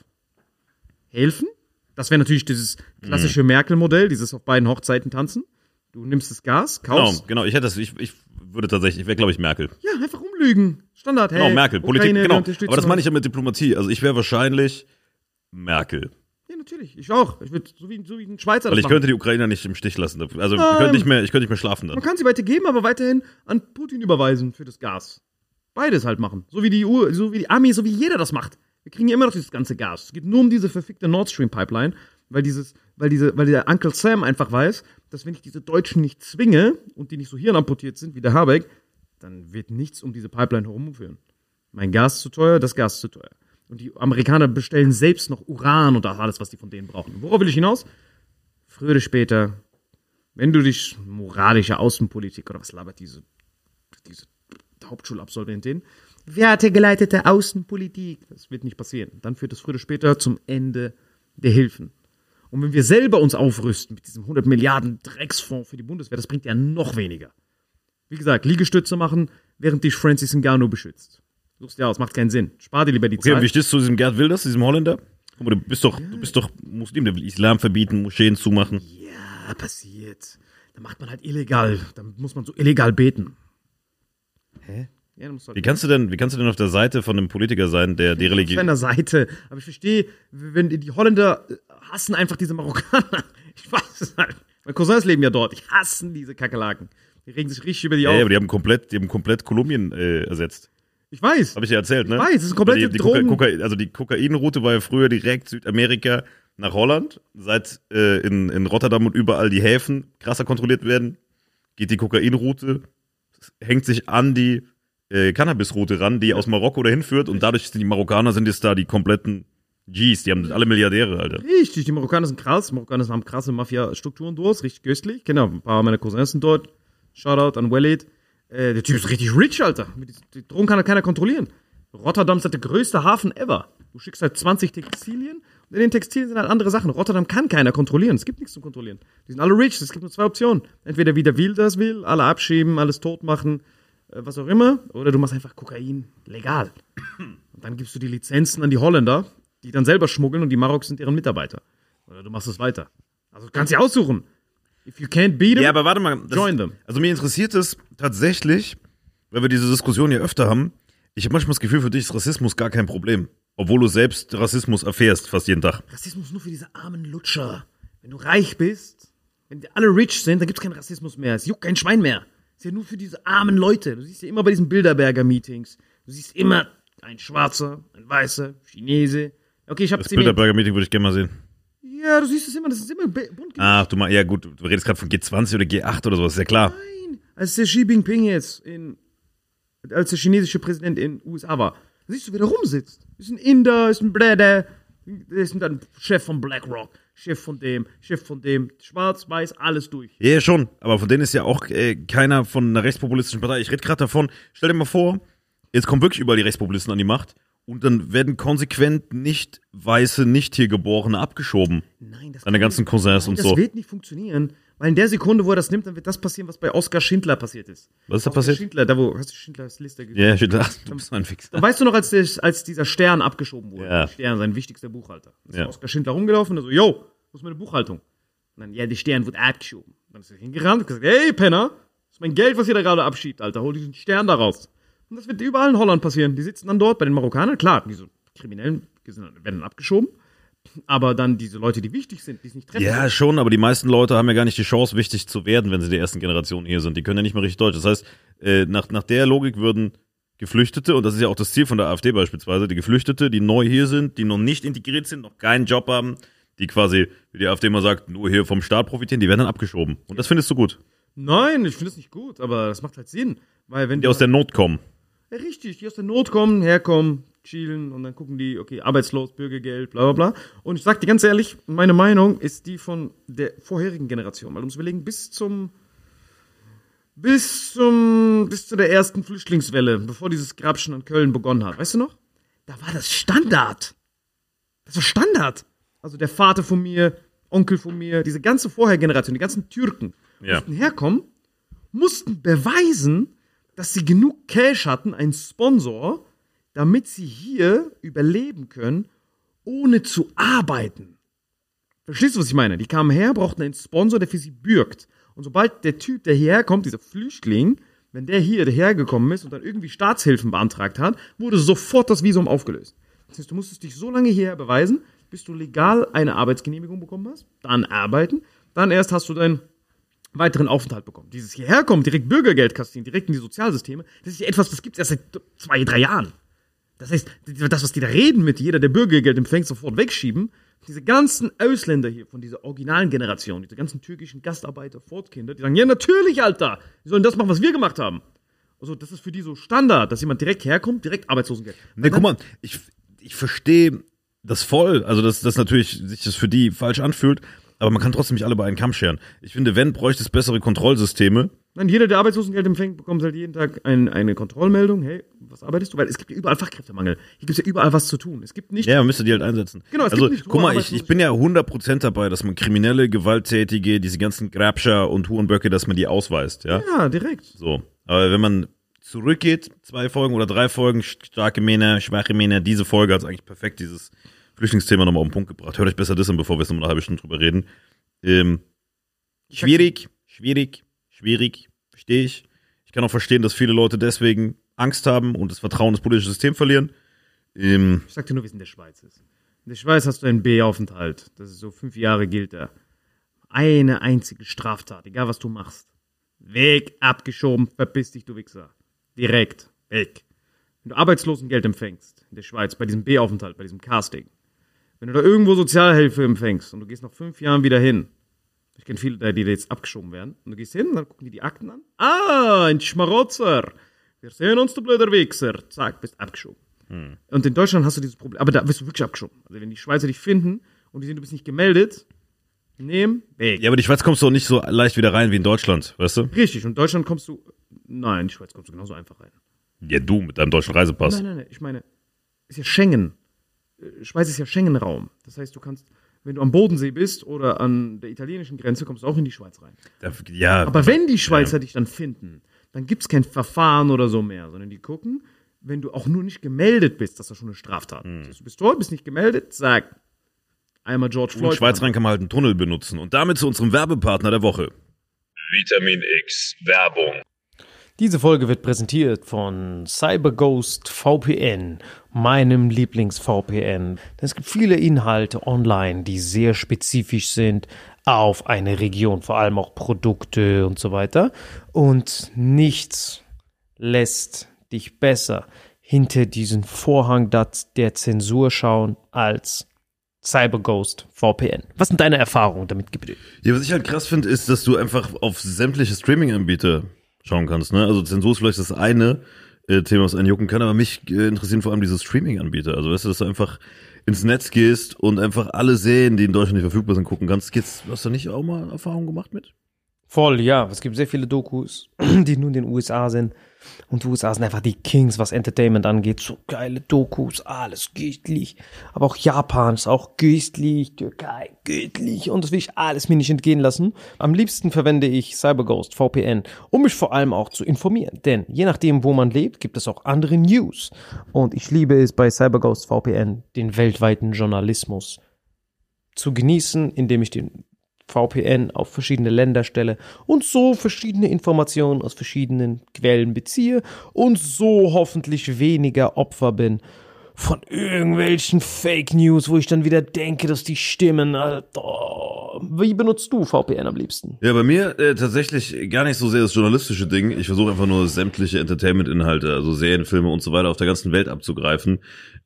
helfen. Das wäre natürlich dieses klassische Merkel-Modell, dieses auf beiden Hochzeiten tanzen. Du nimmst das Gas, kaufst. Genau, ich würde tatsächlich, ich wäre, glaube ich, Merkel. Ja, einfach umlügen. Standard, hey. Genau, Merkel, Politik, Ukraine, genau. Aber das meine ich ja mit Diplomatie. Also ich wäre wahrscheinlich Merkel. Ja, natürlich. Ich auch. Ich würde so wie ein Schweizer Weil ich könnte die Ukrainer nicht im Stich lassen. Also ich könnte nicht mehr schlafen dann. Man kann sie weitergeben, aber weiterhin an Putin überweisen für das Gas. Beides halt machen. So wie die Armee, so wie jeder das macht. Wir kriegen ja immer noch dieses ganze Gas. Es geht nur um diese verfickte Nord Stream Pipeline, weil der Uncle Sam einfach weiß, dass wenn ich diese Deutschen nicht zwinge und die nicht so hirnamputiert sind wie der Habeck, dann wird nichts um diese Pipeline herumführen. Mein Gas ist zu teuer, das Gas ist zu teuer. Und die Amerikaner bestellen selbst noch Uran und alles, was die von denen brauchen. Worauf will ich hinaus? Früher oder später, wenn du dich moralische Außenpolitik oder was labert diese Hauptschulabsolventin, wertegeleitete Außenpolitik, das wird nicht passieren. Dann führt es früher oder später zum Ende der Hilfen. Und wenn wir selber uns aufrüsten mit diesem 100 Milliarden Drecksfonds für die Bundeswehr, das bringt ja noch weniger. Wie gesagt, Liegestütze machen, während dich Francis Ngannou beschützt. Suchst dir aus, macht keinen Sinn. Spar dir lieber die Zeit. Okay, wie stehst du zu diesem Gerd Wilders, diesem Holländer? Guck mal, du bist doch Muslim, der will Islam verbieten, Moscheen zumachen. Ja, passiert. Da macht man halt illegal. Da muss man so illegal beten. Hä? Ja, wie kannst du denn auf der Seite von einem Politiker sein, der die Religion... Auf einer Seite. Aber ich verstehe, wenn die Holländer hassen einfach diese Marokkaner. Ich weiß es halt. Meine Cousins leben ja dort. Ich hasse diese Kakerlaken. Die regen sich richtig über die auf. Ja, aber die haben komplett Kolumbien ersetzt. Ich weiß. Habe ich dir erzählt, ne? Ich weiß, das ist komplett die Kokainroute war ja früher direkt Südamerika nach Holland. Seit in Rotterdam und überall die Häfen krasser kontrolliert werden, geht die Kokainroute, hängt sich an die Cannabisroute ran, die aus Marokko dahin führt. Und dadurch sind die Marokkaner jetzt da die kompletten Gs. Die haben alle Milliardäre, Alter. Richtig, die Marokkaner sind krass. Die Marokkaner haben krasse Mafia-Strukturen durch, richtig köstlich. Genau, ein paar meiner Cousins sind dort. Shoutout an Walid. Der Typ ist richtig rich, Alter. Die Drogen kann keiner kontrollieren. Rotterdam ist halt der größte Hafen ever. Du schickst halt 20 Textilien und in den Textilien sind halt andere Sachen. Rotterdam kann keiner kontrollieren. Es gibt nichts zum Kontrollieren. Die sind alle rich. Es gibt nur 2 Optionen. Entweder wie der Will das will, alle abschieben, alles tot machen, was auch immer. Oder du machst einfach Kokain legal. Und dann gibst du die Lizenzen an die Holländer, die dann selber schmuggeln und die Maroks sind deren Mitarbeiter. Oder du machst es weiter. Also du kannst sie aussuchen. If you can't beat them, Ja, aber warte mal. join them. Also mir interessiert es tatsächlich, weil wir diese Diskussion hier öfter haben, ich habe manchmal das Gefühl, für dich ist Rassismus gar kein Problem. Obwohl du selbst Rassismus erfährst, fast jeden Tag. Rassismus nur für diese armen Lutscher. Wenn du reich bist, wenn die alle rich sind, dann gibt es keinen Rassismus mehr. Es juckt kein Schwein mehr. Es ist ja nur für diese armen Leute. Du siehst ja immer bei diesen Bilderberger-Meetings, du siehst immer ein Schwarzer, ein Weißer, Chinese. Okay, ich habe Das Bilderberger-Meeting würde ich gerne mal sehen. Ja, du siehst es immer, das ist immer bunt gemischt. Ach, ja gut, du redest gerade von G20 oder G8 oder sowas, ist ja klar. Nein, als der Xi Jinping jetzt als der chinesische Präsident in den USA war, da siehst du, wer da rumsitzt. Ist ein Inder, ist ein Bläder, ist dann Chef von BlackRock, Chef von dem, schwarz, weiß, alles durch. Ja, schon, aber von denen ist ja auch keiner von einer rechtspopulistischen Partei. Ich rede gerade davon, stell dir mal vor, jetzt kommen wirklich überall die Rechtspopulisten an die Macht und dann werden konsequent nicht weiße, nicht hier Geborene abgeschoben. Nein, das Deine ganzen Cousins und so. Das wird nicht funktionieren, weil in der Sekunde, wo er das nimmt, dann wird das passieren, was bei Oskar Schindler passiert ist. Was ist da Oskar passiert? Schindler, da wo, hast du Schindlers Liste gesehen? Ja, Schindler, ach, du bist so ein Fixer. Weißt du noch, als dieser Stern abgeschoben wurde? Ja. Der Stern, sein wichtigster Buchhalter. Ist Ja. Oskar Schindler rumgelaufen und so, yo, wo ist meine Buchhaltung? Und dann, ja, der Stern wird abgeschoben. Dann ist er hingerannt und gesagt, hey, Penner, das ist mein Geld, was ihr da gerade abschiebt, Alter, hol diesen Stern da raus. Und das wird überall in Holland passieren. Die sitzen dann dort bei den Marokkanern, klar, diese Kriminellen werden dann abgeschoben, aber dann diese Leute, die wichtig sind, die es nicht treffen. Ja, schon, aber die meisten Leute haben ja gar nicht die Chance, wichtig zu werden, wenn sie die ersten Generationen hier sind. Die können ja nicht mehr richtig Deutsch. Das heißt, nach der Logik würden Geflüchtete, und das ist ja auch das Ziel von der AfD beispielsweise, die Geflüchtete, die neu hier sind, die noch nicht integriert sind, noch keinen Job haben, die quasi, wie die AfD immer sagt, nur hier vom Staat profitieren, die werden dann abgeschoben. Und das findest du gut. Nein, ich finde es nicht gut, aber das macht halt Sinn. Weil wenn Die aus der Not kommen. Ja, richtig, die aus der Not kommen, herkommen, chillen und dann gucken die, okay, arbeitslos, Bürgergeld, bla bla bla. Und ich sag dir ganz ehrlich, meine Meinung ist die von der vorherigen Generation. Weil du musst überlegen, bis zu der ersten Flüchtlingswelle, bevor dieses Grabschen in Köln begonnen hat, weißt du noch? Da war das Standard. Das war Standard. Also der Vater von mir, Onkel von mir, diese ganze Vorhergeneration, die ganzen Türken, Ja. mussten herkommen, mussten beweisen, dass sie genug Cash hatten, einen Sponsor, damit sie hier überleben können, ohne zu arbeiten. Verstehst du, was ich meine? Die kamen her, brauchten einen Sponsor, der für sie bürgt. Und sobald der Typ, der hierher kommt, dieser Flüchtling, wenn der hier hergekommen ist und dann irgendwie Staatshilfen beantragt hat, wurde sofort das Visum aufgelöst. Das heißt, du musstest dich so lange hierher beweisen, bis du legal eine Arbeitsgenehmigung bekommen hast, dann arbeiten, dann erst hast du deinen weiteren Aufenthalt bekommen. Dieses hierherkommen, direkt Bürgergeld kassieren, direkt in die Sozialsysteme, das ist ja etwas, das gibt es erst seit 2-3 Jahren. Das heißt, das, was die da reden mit jeder, der Bürgergeld empfängt, sofort wegschieben, diese ganzen Ausländer hier von dieser originalen Generation, diese ganzen türkischen Gastarbeiter, Fortkinder, die sagen, ja natürlich, Alter, die sollen das machen, was wir gemacht haben. Also das ist für die so Standard, dass jemand direkt herkommt, direkt Arbeitslosengeld. Ne, guck mal, ich verstehe das voll, also dass natürlich sich das für die falsch anfühlt, aber man kann trotzdem nicht alle bei einen Kamm scheren. Ich finde, wenn, bräuchte es bessere Kontrollsysteme. Nein, jeder, der Arbeitslosengeld empfängt, bekommt halt jeden Tag eine Kontrollmeldung. Hey, was arbeitest du? Weil es gibt ja überall Fachkräftemangel. Hier gibt es ja überall was zu tun. Es gibt nicht. Ja, man müsste die halt einsetzen. Genau, es also, gibt nicht guck mal, ich bin ja 100% dabei, dass man Kriminelle, Gewalttätige, diese ganzen Grabscher und Hurenböcke, dass man die ausweist, ja? Ja, direkt. So. Aber wenn man zurückgeht, 2 Folgen oder 3 Folgen, starke Männer, schwache Männer, diese Folge hat es eigentlich perfekt, dieses Flüchtlingsthema nochmal auf den Punkt gebracht. Hört euch besser das an, bevor wir jetzt noch eine halbe Stunde drüber reden. Schwierig. Verstehe ich. Ich kann auch verstehen, dass viele Leute deswegen Angst haben und das Vertrauen ins politische System verlieren. Ich sag dir nur, wie es in der Schweiz ist. In der Schweiz hast du einen B-Aufenthalt. Das ist so 5 Jahre gilt er. Eine einzige Straftat, egal was du machst. Weg, abgeschoben, verpiss dich, du Wichser. Direkt, weg. Wenn du Arbeitslosengeld empfängst in der Schweiz, bei diesem B-Aufenthalt, bei diesem Casting, wenn du da irgendwo Sozialhilfe empfängst und du gehst nach 5 Jahren wieder hin, ich kenne viele, die jetzt abgeschoben werden, und du gehst hin, dann gucken die Akten an. Ah, ein Schmarotzer. Wir sehen uns, du blöder Wichser. Zack, bist abgeschoben. Und in Deutschland hast du dieses Problem, aber da wirst du wirklich abgeschoben. Also wenn die Schweizer dich finden und die sehen, du bist nicht gemeldet, nehmen, weg. Ja, aber die Schweiz kommst du auch nicht so leicht wieder rein wie in Deutschland, weißt du? Richtig, und in Deutschland kommst du Nein, die Schweiz kommst du genauso einfach rein. Ja, du mit deinem deutschen Reisepass. Nein, ich meine, ist ja Schengen. Schweiz ist ja Schengen-Raum. Das heißt, du kannst, wenn du am Bodensee bist oder an der italienischen Grenze, kommst du auch in die Schweiz rein. Ja, Aber wenn die Schweizer dich dann finden, dann gibt es kein Verfahren oder so mehr, sondern die gucken, wenn du auch nur nicht gemeldet bist, dass das schon eine Straftat ist. Das heißt, du bist dort, bist nicht gemeldet, sag einmal George Floyd. in Schweiz rein kann man halt einen Tunnel benutzen. Und damit zu unserem Werbepartner der Woche. Vitamin X Werbung. Diese Folge wird präsentiert von CyberGhost VPN, meinem Lieblings-VPN. Es gibt viele Inhalte online, die sehr spezifisch sind auf eine Region, vor allem auch Produkte und so weiter. Und nichts lässt dich besser hinter diesen Vorhang der Zensur schauen als CyberGhost VPN. Was sind deine Erfahrungen damit, Gebrüder? Ja, was ich halt krass finde, ist, dass du einfach auf sämtliche Streaming-Anbieter schauen kannst, ne? Also Zensur ist vielleicht das eine Thema, was einen jucken kann, aber mich interessieren vor allem diese Streaming-Anbieter. Also weißt du, dass du einfach ins Netz gehst und einfach alle Serien, die in Deutschland nicht verfügbar sind, gucken kannst. Hast du nicht auch mal Erfahrungen gemacht mit? Voll, ja. Es gibt sehr viele Dokus, die nur in den USA sind. Und die USA sind einfach die Kings, was Entertainment angeht. So geile Dokus, alles göttlich. Aber auch Japan ist auch göttlich, Türkei göttlich. Und das will ich alles mir nicht entgehen lassen. Am liebsten verwende ich CyberGhost VPN, um mich vor allem auch zu informieren. Denn je nachdem, wo man lebt, gibt es auch andere News. Und ich liebe es bei CyberGhost VPN, den weltweiten Journalismus zu genießen, indem ich den VPN auf verschiedene Länder stelle und so verschiedene Informationen aus verschiedenen Quellen beziehe und so hoffentlich weniger Opfer bin von irgendwelchen Fake News, wo ich dann wieder denke, dass die stimmen. Alter. Wie benutzt du VPN am liebsten? Ja, bei mir tatsächlich gar nicht so sehr das journalistische Ding. Ich versuche einfach nur sämtliche Entertainment-Inhalte, also Serien, Filme und so weiter auf der ganzen Welt abzugreifen.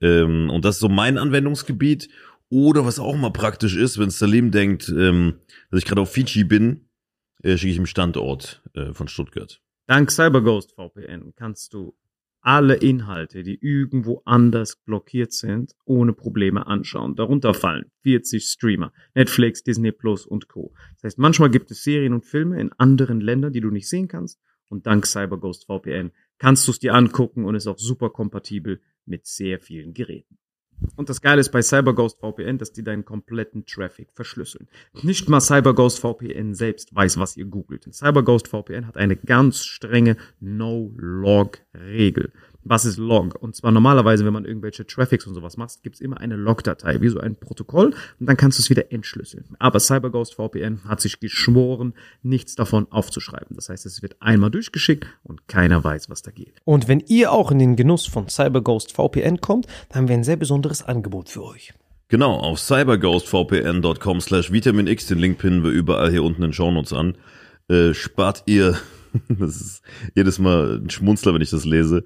Und das ist so mein Anwendungsgebiet. Oder was auch mal praktisch ist, wenn Salim denkt, dass ich gerade auf Fidschi bin, schicke ich ihm Standort von Stuttgart. Dank CyberGhost VPN kannst du alle Inhalte, die irgendwo anders blockiert sind, ohne Probleme anschauen. Darunter fallen 40 Streamer, Netflix, Disney Plus und Co. Das heißt, manchmal gibt es Serien und Filme in anderen Ländern, die du nicht sehen kannst. Und dank CyberGhost VPN kannst du es dir angucken und ist auch super kompatibel mit sehr vielen Geräten. Und das Geile ist bei CyberGhost VPN, dass die deinen kompletten Traffic verschlüsseln. Nicht mal CyberGhost VPN selbst weiß, was ihr googelt. CyberGhost VPN hat eine ganz strenge No-Log-Regel. Was ist Log? Und zwar normalerweise, wenn man irgendwelche Traffics und sowas macht, gibt es immer eine Log-Datei, wie so ein Protokoll, und dann kannst du es wieder entschlüsseln. Aber CyberGhost VPN hat sich geschworen, nichts davon aufzuschreiben. Das heißt, es wird einmal durchgeschickt und keiner weiß, was da geht. Und wenn ihr auch in den Genuss von CyberGhost VPN kommt, dann haben wir ein sehr besonderes Angebot für euch. Genau, auf cyberghostvpn.com/vitaminx, den Link pinnen wir überall hier unten in den Shownotes an, spart ihr, das ist jedes Mal ein Schmunzler, wenn ich das lese,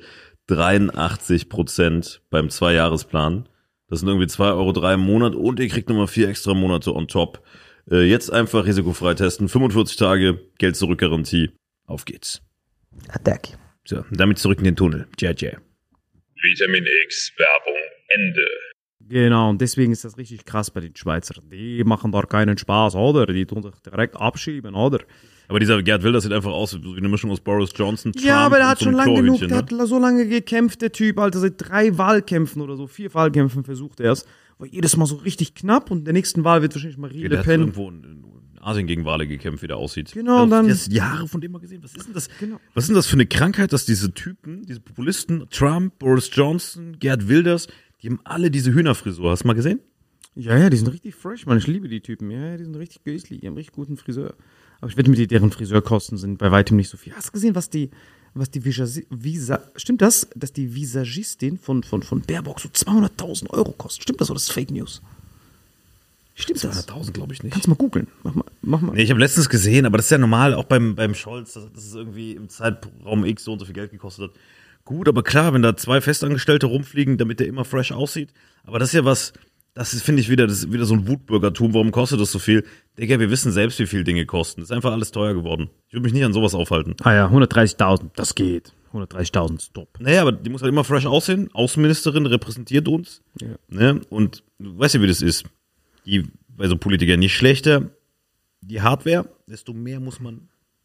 83% beim 2-Jahresplan. Das sind irgendwie 2,03 € im Monat und ihr kriegt nochmal 4 extra Monate on top. Jetzt einfach risikofrei testen, 45 Tage, Geld-Zurück-Garantie. Auf geht's. Attack. So, damit zurück in den Tunnel. JJ. Vitamin X Werbung Ende. Genau, und deswegen ist das richtig krass bei den Schweizern. Die machen da keinen Spaß, oder? Die tun sich direkt abschieben, oder? Aber dieser Gerd Wilders sieht einfach aus wie eine Mischung aus Boris Johnson, Trump Ja, aber der hat und so schon einem lange genug, Chlorhütchen, der hat so lange gekämpft, der Typ, Alter, seit 3 Wahlkämpfen oder so, 4 Wahlkämpfen versucht er es. War jedes Mal so richtig knapp und der nächsten Wahl wird wahrscheinlich Marie Ja, Le der hat Pen. irgendwo in Asien gegen Wale gekämpft, wie der aussieht. Genau, und dann- Das Jahre von dem mal gesehen. Was ist denn das? Genau. Was ist denn das für eine Krankheit, dass diese Typen, diese Populisten, Trump, Boris Johnson, Gerd Wilders, die haben alle diese Hühnerfrisur. Hast du mal gesehen? Ja, die sind richtig fresh, man. Ich liebe die Typen. Ja, die sind richtig gößlich. Die haben richtig guten Friseur. Aber ich wette mit dir, deren Friseurkosten sind bei weitem nicht so viel. Hast du gesehen, was die stimmt das, dass die Visagistin von Baerbock so 200.000 € kostet? Stimmt das oder ist das Fake News? Stimmt das? 200.000 glaube ich nicht. Kannst du mal googeln. Mach mal. Nee, ich habe letztens gesehen, aber das ist ja normal, auch beim Scholz, dass es irgendwie im Zeitraum X so und so viel Geld gekostet hat. Gut, aber klar, wenn da 2 Festangestellte rumfliegen, damit der immer fresh aussieht. Aber das ist ja was, das ist, finde ich, das ist wieder so ein Wutbürgertum. Warum kostet das so viel? Digga, wir wissen selbst, wie viel Dinge kosten. Das ist einfach alles teuer geworden. Ich würde mich nicht an sowas aufhalten. Ah ja, 130.000, das geht. 130.000 ist top. Naja, aber die muss halt immer fresh aussehen. Außenministerin repräsentiert uns. Ja. Ne? Und du weißt ja, wie das ist. Bei so Politikern, je schlechter die Hardware, desto mehr muss man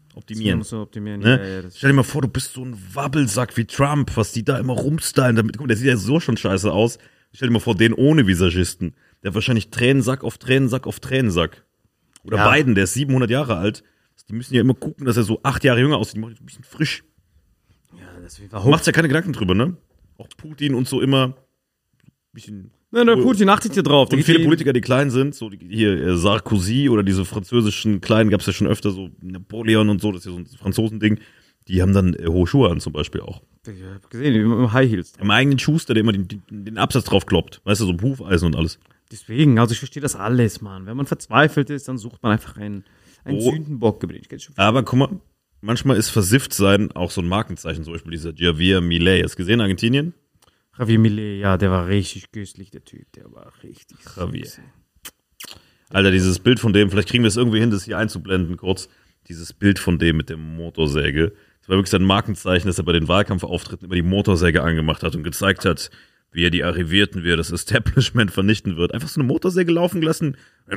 optimieren. Musst du optimieren. Ne? Ja, das Stell dir mal vor, du bist so ein Wabbelsack wie Trump, was die da immer rumstylen. Damit, guck mal, der sieht ja so schon scheiße aus. Stell dir mal vor, den ohne Visagisten. Der hat wahrscheinlich Tränensack auf Tränensack auf Tränensack. Oder Ja. Biden, der ist 700 Jahre alt. Die müssen ja immer gucken, dass er so 8 Jahre jünger aussieht. Die machen ihn so ein bisschen frisch. ja, das Du war machst ja keine Gedanken drüber, ne? Auch Putin und so immer ein bisschen. Nein, der Putin achtet hier drauf. Und viele Politiker, die klein sind, so hier Sarkozy oder diese französischen Kleinen, gab es ja schon öfter, so Napoleon und so, das ist ja so ein Franzosending, die haben dann hohe Schuhe an zum Beispiel auch. Ich hab gesehen, immer High Heels. Im eigenen Schuster, der immer den Absatz drauf kloppt, weißt du, so Hufeisen und alles. Deswegen, also ich verstehe das alles, Mann. Wenn man verzweifelt ist, dann sucht man einfach einen Oh. Sündenbock. Aber guck mal, manchmal ist versifft sein auch so ein Markenzeichen, zum Beispiel dieser Javier Milei. Hast du gesehen, Argentinien? Javier Milei, ja, der war richtig köstlich, der Typ. Der war richtig Javier. süß. Alter, dieses Bild von dem, vielleicht kriegen wir es irgendwie hin, das hier einzublenden, kurz. Dieses Bild von dem mit der Motorsäge. Das war wirklich sein Markenzeichen, dass er bei den Wahlkampfauftritten immer die Motorsäge angemacht hat und gezeigt hat, wie er die Arrivierten, wie er das Establishment vernichten wird. Einfach so eine Motorsäge laufen gelassen.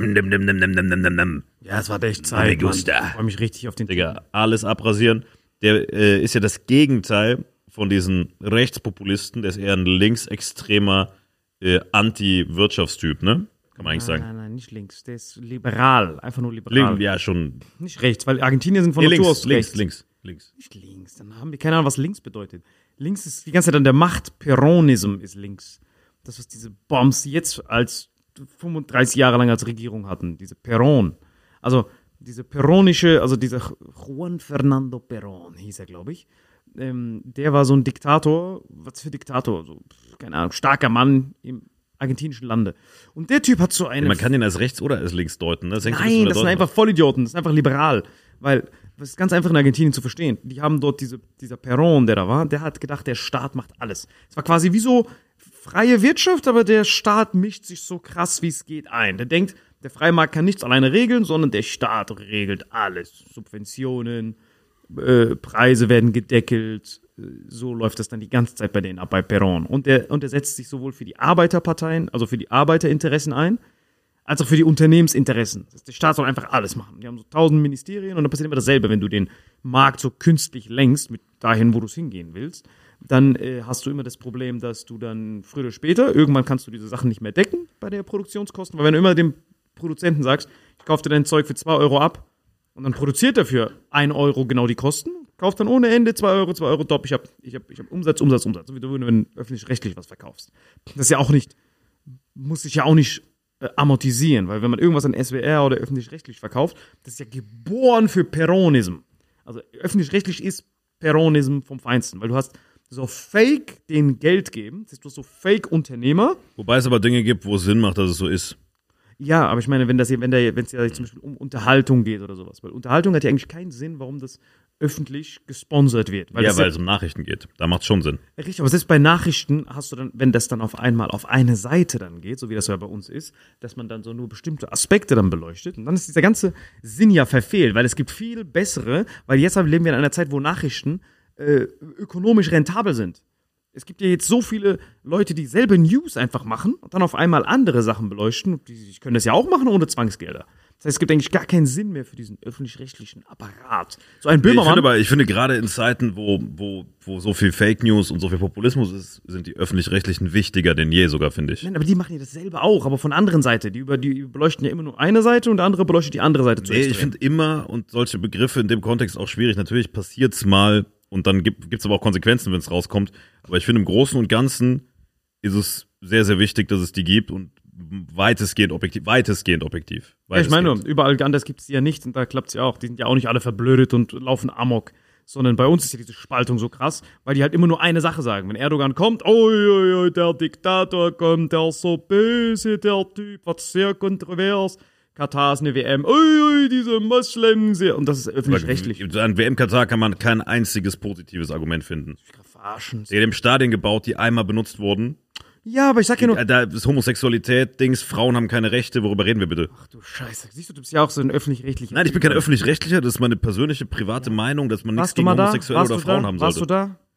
Ja, es war echt Zeit, Me Mann. gusta. Ich freue mich richtig auf den Digga, alles abrasieren. Der ist ja das Gegenteil von diesen Rechtspopulisten. Der ist eher ein linksextremer Anti-Wirtschaftstyp, ne? Kann man eigentlich sagen. Nein, nicht links. Der ist liberal. Einfach nur liberal. Ja, schon. Nicht rechts, weil Argentinier sind von Nee, Natur aus rechts. links. Nicht links. Dann haben wir keine Ahnung, was links bedeutet. Links ist die ganze Zeit an der Macht. Peronism ist links. Das, was diese Bombs jetzt als 35 Jahre lang als Regierung hatten. Diese Perón. Also diese peronische, also dieser Juan Fernando Perón hieß er, glaube ich. Der war so ein Diktator. Was für Diktator? So, keine Ahnung, starker Mann im argentinischen Lande. Und der Typ hat so eine... Man kann den als rechts oder als links deuten, ne? Nein, das sind einfach Vollidioten, das ist einfach liberal. Weil, das ist ganz einfach in Argentinien zu verstehen. Die haben dort dieser Perón, der da war, der hat gedacht, der Staat macht alles. Es war quasi wie so freie Wirtschaft, aber der Staat mischt sich so krass, wie es geht ein. Der denkt, der freie Markt kann nichts alleine regeln, sondern der Staat regelt alles. Subventionen, Preise werden gedeckelt. So läuft das dann die ganze Zeit bei denen ab, bei Perón. Und der setzt sich sowohl für die Arbeiterparteien, also für die Arbeiterinteressen ein, als auch für die Unternehmensinteressen. Der Staat soll einfach alles machen. Die haben so 1000 Ministerien und dann passiert immer dasselbe, wenn du den Markt so künstlich lenkst, mit dahin, wo du es hingehen willst. Dann hast du immer das Problem, dass du dann früher oder später, irgendwann kannst du diese Sachen nicht mehr decken bei der Produktionskosten, weil wenn du immer dem Produzenten sagst, ich kaufe dir dein Zeug für 2 Euro ab und dann produziert er für 1 Euro genau die Kosten, kauft dann ohne Ende 2 Euro, top, ich hab Umsatz, so wie du, wenn du öffentlich-rechtlich was verkaufst. Das ist ja auch nicht, muss sich ja auch nicht amortisieren, weil wenn man irgendwas an SWR oder öffentlich-rechtlich verkauft, das ist ja geboren für Peronism. Also öffentlich-rechtlich ist Peronism vom Feinsten, weil du hast so Fake denen Geld geben, das heißt, du hast so Fake-Unternehmer. Wobei es aber Dinge gibt, wo es Sinn macht, dass es so ist. Ja, aber ich meine, wenn es ja zum Beispiel um Unterhaltung geht oder sowas, weil Unterhaltung hat ja eigentlich keinen Sinn, warum das öffentlich gesponsert wird. Weil Weil es um Nachrichten geht. Da macht es schon Sinn. Richtig, aber selbst bei Nachrichten hast du dann, wenn das dann auf einmal auf eine Seite dann geht, so wie das ja bei uns ist, dass man dann so nur bestimmte Aspekte dann beleuchtet und dann ist dieser ganze Sinn ja verfehlt, weil es gibt viel bessere, weil jetzt leben wir in einer Zeit, wo Nachrichten ökonomisch rentabel sind. Es gibt ja jetzt so viele Leute, die selber News einfach machen und dann auf einmal andere Sachen beleuchten. Die können das ja auch machen ohne Zwangsgelder. Das heißt, es gibt eigentlich gar keinen Sinn mehr für diesen öffentlich-rechtlichen Apparat. So ein Böhmermann. Ich finde gerade in Zeiten, wo so viel Fake News und so viel Populismus ist, sind die öffentlich-rechtlichen wichtiger denn je sogar, finde ich. Nein, aber die machen ja das selber auch, aber von der anderen Seite. Die beleuchten ja immer nur eine Seite und der andere beleuchtet die andere Seite zu Nee, extrem. ich finde immer, und solche Begriffe in dem Kontext auch schwierig, natürlich passiert's mal und dann gibt's aber auch Konsequenzen, wenn es rauskommt. Aber ich finde, im Großen und Ganzen ist es sehr, sehr wichtig, dass es die gibt und weitestgehend objektiv. Ja, ich meine, überall anders gibt es die ja nicht und da klappt es ja auch. Die sind ja auch nicht alle verblödet und laufen amok. Sondern bei uns ist ja diese Spaltung so krass, weil die halt immer nur eine Sache sagen. Wenn Erdogan kommt, oi, der Diktator kommt, der ist so böse, der Typ, was sehr kontrovers. Katar ist eine WM, ui, diese Moslems. Und das ist öffentlich-rechtlich. An WM Katar kann man kein einziges positives Argument finden. Verarschen. Die haben Stadien gebaut, die einmal benutzt wurden. Ja, aber ich sag ja nur... Da ist Homosexualität, Dings, Frauen haben keine Rechte, worüber reden wir bitte? Ach du Scheiße, siehst du bist ja auch so ein öffentlich-rechtlicher... Nein, ich bin kein öffentlich-rechtlicher, das ist meine persönliche, private Meinung, dass man nichts Warst du gegen mal da? Homosexuelle oder Frauen haben Warst sollte. du da?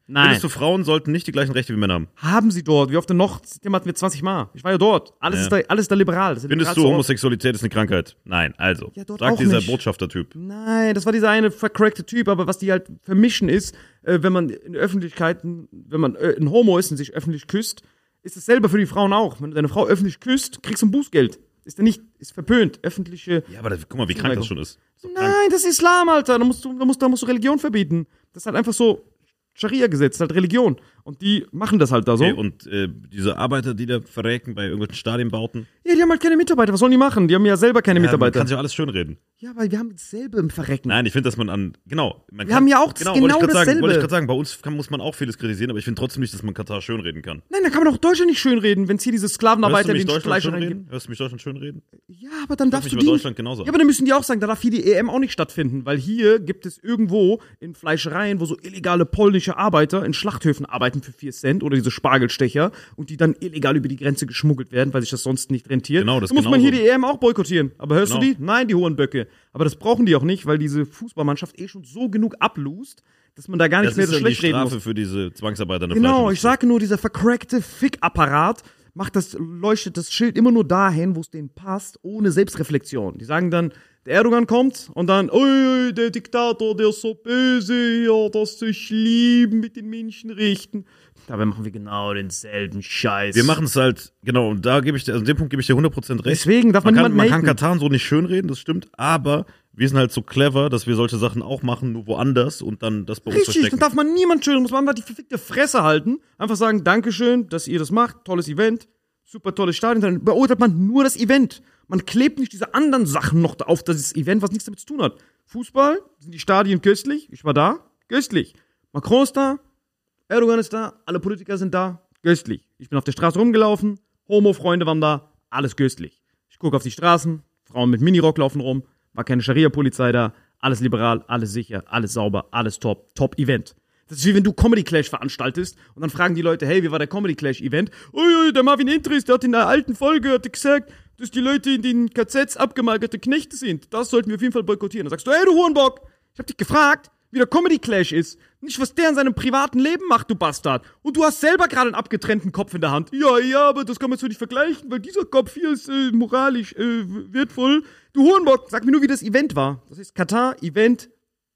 Nein. Findest du, Frauen sollten nicht die gleichen Rechte wie Männer haben? Haben sie dort. Wie oft denn noch? Das Thema hatten wir 20 Mal. Ich war ja dort. Alles ist da liberal. Das ist Findest liberalste du, Ort. Homosexualität ist eine Krankheit? Nein, also. Ja, dort sagt auch dieser nicht. Botschafter-Typ. Nein, das war dieser eine vercrackte Typ, aber was die halt vermischen ist, wenn man in Öffentlichkeiten, wenn man ein Homo ist und sich öffentlich küsst, ist dasselbe für die Frauen auch. Wenn du deine Frau öffentlich küsst, kriegst du ein Bußgeld. Ist verpönt. Öffentliche. Ja, aber guck mal, wie krank das schon ist. Nein, das ist Islam, Alter. Da musst du Religion verbieten. Das ist halt einfach so Scharia-Gesetz, halt Religion. Und die machen das halt da so. Okay, und diese Arbeiter, die da verrecken bei irgendwelchen Stadienbauten. Ja, die haben halt keine Mitarbeiter. Was sollen die machen? Die haben ja selber keine Man Mitarbeiter. kann sich ja alles schönreden. Ja, weil wir haben dasselbe im Verrecken. Nein, ich finde, dass man Wir haben ja auch genau dasselbe. Wollte ich gerade sagen, bei uns muss man auch vieles kritisieren, aber ich finde trotzdem nicht, dass man Katar schönreden kann. Nein, da kann man auch Deutschland nicht schönreden, wenn es hier diese Sklavenarbeiter Hörst in du den mich Deutschland Fleisch schönreden? Hörst du mich Deutschland schönreden? Ja, aber dann darfst mich du über die. Deutschland genauso Ja, aber dann müssen die auch sagen, da darf hier die EM auch nicht stattfinden, weil hier gibt es irgendwo in Fleischereien, wo so illegale polnische Arbeiter in Schlachthöfen arbeiten für 4 Cent oder diese Spargelstecher und die dann illegal über die Grenze geschmuggelt werden, weil sich das sonst nicht rentiert. Genau, das dann muss man hier genauso. die EM auch boykottieren. Aber hörst du Genau. die? Nein, die Hurenböcke. Aber das brauchen die auch nicht, weil diese Fußballmannschaft schon so genug ablust, dass man da gar nicht Das mehr ist so ja die schlecht reden muss. Strafe für diese Zwangsarbeiter in der Genau, Fleischindustrie. ich sage nur, dieser vercrackte Fick-Apparat leuchtet das Schild immer nur dahin, wo es denen passt, ohne Selbstreflexion. Die sagen dann, der Erdogan kommt und dann, oi, der Diktator, der ist so böse, ja, das ist so schlimm mit den Menschenrechten. Dabei machen wir genau denselben Scheiß. Wir machen es halt, genau, und da gebe ich dir, also an dem Punkt gebe ich dir 100% recht. Deswegen darf man niemanden Man kann haten. Katar so nicht schönreden, das stimmt, aber wir sind halt so clever, dass wir solche Sachen auch machen, nur woanders und dann das bei uns Richtig, dann verstecken. darf man niemand schön, muss man einfach die verfickte Fresse halten. Einfach sagen, Dankeschön, dass ihr das macht, tolles Event, super tolles Stadion. Dann beurteilt man nur das Event. Man klebt nicht diese anderen Sachen noch auf das Event, was nichts damit zu tun hat. Fußball, sind die Stadien köstlich, ich war da, köstlich. Macron ist da, Erdogan ist da, alle Politiker sind da, köstlich. Ich bin auf der Straße rumgelaufen, Homo-Freunde waren da, alles köstlich. Ich gucke auf die Straßen, Frauen mit Minirock laufen rum, war keine Scharia-Polizei da, alles liberal, alles sicher, alles sauber, alles top, Top-Event. Das ist wie wenn du Comedy Clash veranstaltest und dann fragen die Leute, hey, wie war der Comedy Clash Event? Ui, der Marvin Intris, der hat in der alten Folge hat gesagt, dass die Leute in den KZs abgemagerte Knechte sind. Das sollten wir auf jeden Fall boykottieren. Dann sagst du, hey, du Hurenbock, ich hab dich gefragt, wie der Comedy Clash ist. Nicht, was der in seinem privaten Leben macht, du Bastard. Und du hast selber gerade einen abgetrennten Kopf in der Hand. Ja, aber das kann man so nicht vergleichen, weil dieser Kopf hier ist moralisch wertvoll. Du Hurenbock, sag mir nur, wie das Event war. Das ist Katar Event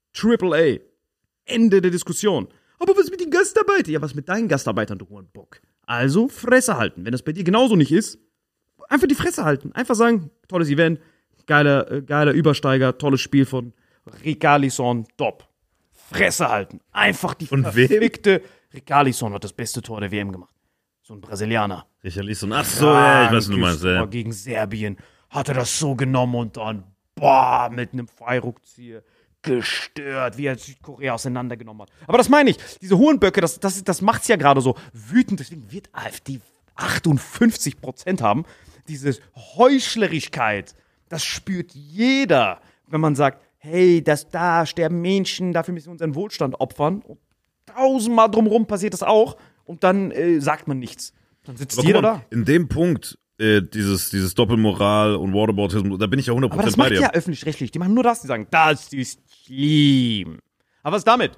AAA. Ende der Diskussion. Aber was mit den Gastarbeitern? Ja, was mit deinen Gastarbeitern, du Hurenbock? Also, Fresse halten. Wenn das bei dir genauso nicht ist, einfach die Fresse halten. Einfach sagen, tolles Event, geiler Übersteiger, tolles Spiel von Richarlison, top. Fresse halten. Einfach die verfickte Richarlison hat das beste Tor der WM gemacht. So ein Brasilianer. Richarlison, ach so, ja, ich weiß, was du meinst. Ja. Gegen Serbien hat er das so genommen und dann, boah, mit einem Freirückzieher gestört, wie er Südkorea auseinandergenommen hat. Aber das meine ich, diese Hurenböcke, das macht's ja gerade so wütend, deswegen wird AfD 58% haben. Diese Heuchlerigkeit, das spürt jeder, wenn man sagt, hey, da sterben Menschen, dafür müssen wir unseren Wohlstand opfern. Und 1000-mal drumherum passiert das auch und dann sagt man nichts. Dann sitzt Aber jeder guck mal, da. in dem Punkt, dieses Doppelmoral und Whataboutism, da bin ich ja 100% Aber das bei macht dir. ja öffentlich-rechtlich. Die machen nur das, die sagen, das ist schlimm. Aber was ist damit?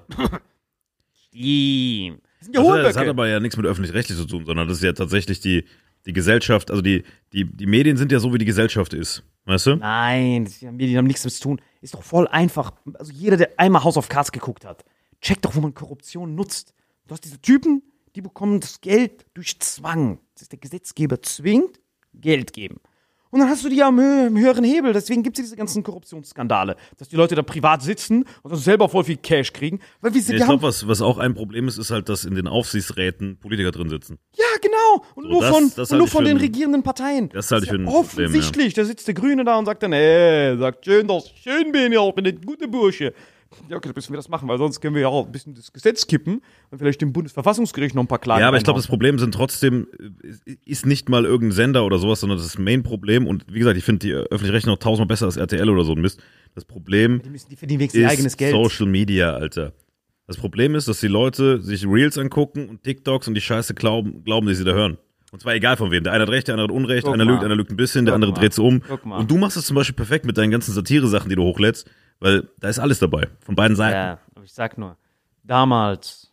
Schlimm. Das sind ja Das Hurenböcke. hat aber ja nichts mit öffentlich-rechtlich zu tun, sondern das ist ja tatsächlich die Gesellschaft, also die Medien sind ja so, wie die Gesellschaft ist. Weißt du? Nein, die haben nichts damit zu tun. Ist doch voll einfach. Also jeder, der einmal House of Cards geguckt hat, checkt doch, wo man Korruption nutzt. Du hast diese Typen, die bekommen das Geld durch Zwang. Das ist der Gesetzgeber zwingt, Geld geben. Und dann hast du die am höheren Hebel. Deswegen gibt es diese ganzen Korruptionsskandale. Dass die Leute da privat sitzen und dann selber voll viel Cash kriegen. Weil Ich glaube, was auch ein Problem ist halt, dass in den Aufsichtsräten Politiker drin sitzen. Ja, genau. Und So, nur das halte ich von für den ein- regierenden Parteien. Das halte ich für ein offensichtlich. Da sitzt der Grüne da und sagt dann, sagt schön, dass ich schön bin, ja, ich bin ein guter Bursche. Ja, okay, dann müssen wir das machen, weil sonst können wir ja auch ein bisschen das Gesetz kippen und vielleicht dem Bundesverfassungsgericht noch ein paar Klagen Ja, aber ich glaube, das reinhauen. Problem sind trotzdem, ist nicht mal irgendein Sender oder sowas, sondern das ist das Main-Problem. Und wie gesagt, ich finde die öffentlich-rechtlichen noch 1000-mal besser als RTL oder so ein Mist. Das Problem Die verdienen wenigstens ihr eigenes ist Geld. Social Media, Alter. Das Problem ist, dass die Leute sich Reels angucken und TikToks und die Scheiße glauben, die sie da hören. Und zwar egal von wem. Der eine hat Recht, der andere hat Unrecht, Guck einer mal. lügt ein bisschen, der Guck andere mal. dreht es um. Guck mal. Und du machst es zum Beispiel perfekt mit deinen ganzen Satire-Sachen, die du hochlädst, weil da ist alles dabei. Von beiden Seiten. Ja, aber ich sag nur, damals,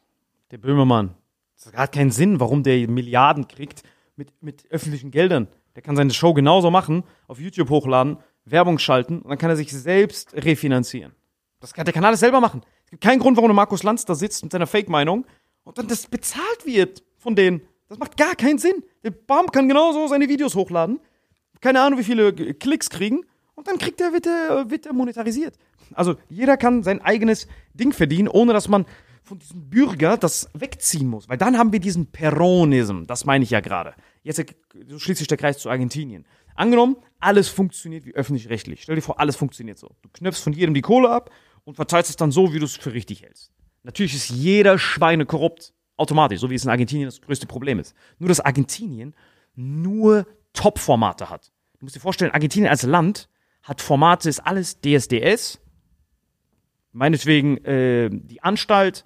Der Böhmermann. Das hat keinen Sinn, warum der Milliarden kriegt mit öffentlichen Geldern. Der kann seine Show genauso machen, auf YouTube hochladen, Werbung schalten und dann kann er sich selbst refinanzieren. Der kann alles selber machen. Es gibt keinen Grund, warum der Markus Lanz da sitzt mit seiner Fake-Meinung und dann das bezahlt wird von denen. Das macht gar keinen Sinn. Der Bam kann genauso seine Videos hochladen, keine Ahnung, wie viele Klicks kriegen und dann wird er monetarisiert. Also jeder kann sein eigenes Ding verdienen, ohne dass man von diesem Bürger das wegziehen muss. Weil dann haben wir diesen Peronism, das meine ich ja gerade. Jetzt schließt sich der Kreis zu Argentinien. Angenommen, alles funktioniert wie öffentlich-rechtlich. Stell dir vor, alles funktioniert so. Du knöpfst von jedem die Kohle ab und verteilst es dann so, wie du es für richtig hältst. Natürlich ist jeder Schweine korrupt, automatisch, so wie es in Argentinien das größte Problem ist. Nur, dass Argentinien nur Top-Formate hat. Du musst dir vorstellen, Argentinien als Land hat Formate, ist alles DSDS, meinetwegen die Anstalt,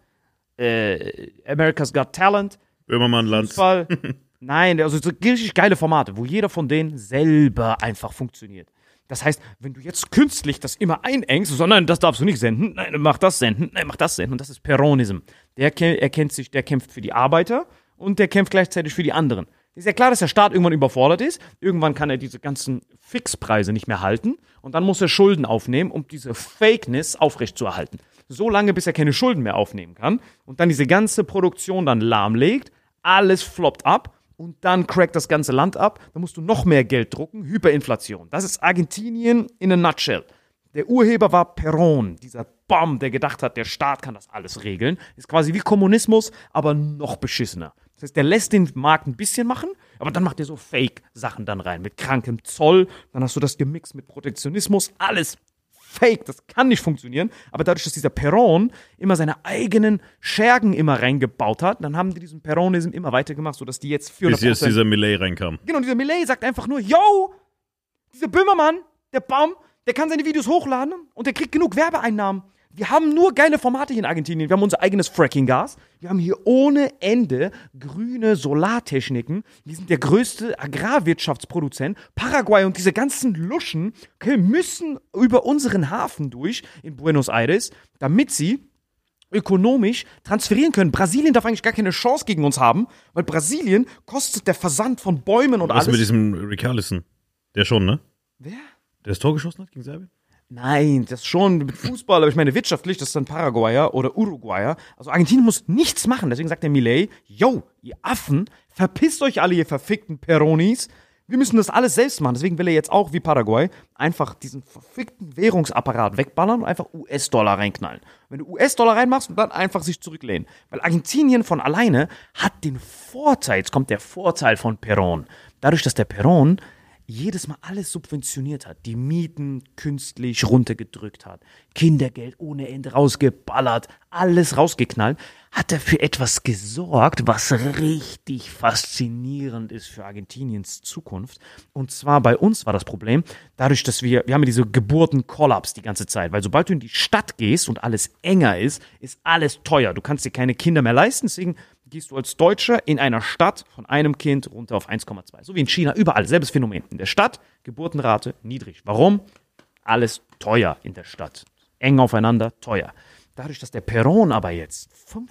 America's Got Talent, Böhmermann, Lanz. Fußball. Nein, also so richtig geile Formate, wo jeder von denen selber einfach funktioniert. Das heißt, wenn du jetzt künstlich das immer einengst, sondern das darfst du nicht senden, nein, mach das senden, nein, mach das senden, und das ist Peronism. Der kämpft für die Arbeiter und der kämpft gleichzeitig für die anderen. Ist ja klar, dass der Staat irgendwann überfordert ist. Irgendwann kann er diese ganzen Fixpreise nicht mehr halten und dann muss er Schulden aufnehmen, um diese Fakeness aufrechtzuerhalten. So lange, bis er keine Schulden mehr aufnehmen kann und dann diese ganze Produktion dann lahmlegt, alles floppt ab und dann crackt das ganze Land ab, dann musst du noch mehr Geld drucken, Hyperinflation. Das ist Argentinien in a nutshell. Der Urheber war Perón, dieser Bam, der gedacht hat, der Staat kann das alles regeln. Ist quasi wie Kommunismus, aber noch beschissener. Das heißt, der lässt den Markt ein bisschen machen, aber dann macht er so Fake-Sachen dann rein, mit krankem Zoll, dann hast du das gemixt mit Protektionismus, alles Fake, das kann nicht funktionieren, aber dadurch, dass dieser Perón immer seine eigenen Schergen immer reingebaut hat, dann haben die diesen Peronism immer weitergemacht, sodass die jetzt 400%... Bis jetzt dieser Millet reinkam. Genau, dieser Millet sagt einfach nur, yo, dieser Böhmermann, der Bam, der kann seine Videos hochladen und der kriegt genug Werbeeinnahmen. Wir haben nur geile Formate hier in Argentinien. Wir haben unser eigenes Fracking-Gas. Wir haben hier ohne Ende grüne Solartechniken. Wir sind der größte Agrarwirtschaftsproduzent. Paraguay und diese ganzen Luschen müssen über unseren Hafen durch in Buenos Aires, damit sie ökonomisch transferieren können. Brasilien darf eigentlich gar keine Chance gegen uns haben, weil Brasilien kostet der Versand von Bäumen und Was alles. mit diesem Richarlison? Der schon, ne? Wer? Der das Tor geschossen hat gegen Serbien? Nein, das schon mit Fußball, aber ich meine wirtschaftlich, das ist dann Paraguayer oder Uruguayer. Also Argentinien muss nichts machen, deswegen sagt der Milei, yo, ihr Affen, verpisst euch alle, ihr verfickten Peronis. Wir müssen das alles selbst machen, deswegen will er jetzt auch, wie Paraguay, einfach diesen verfickten Währungsapparat wegballern und einfach US-Dollar reinknallen. Wenn du US-Dollar reinmachst und dann einfach sich zurücklehnen. Weil Argentinien von alleine hat den Vorteil, jetzt kommt der Vorteil von Perón. Dadurch, dass der Perón jedes Mal alles subventioniert hat, die Mieten künstlich runtergedrückt hat, Kindergeld ohne Ende rausgeballert, alles rausgeknallt, hat er für etwas gesorgt, was richtig faszinierend ist für Argentiniens Zukunft. Und zwar bei uns war das Problem, dadurch, dass wir haben ja diese Geburtenkollaps die ganze Zeit, weil sobald du in die Stadt gehst und alles enger ist alles teuer. Du kannst dir keine Kinder mehr leisten, deswegen gehst du als Deutscher in einer Stadt von einem Kind runter auf 1,2. So wie in China, überall, selbes Phänomen. In der Stadt, Geburtenrate niedrig. Warum? Alles teuer in der Stadt. Eng aufeinander, teuer. Dadurch, dass der Perón aber jetzt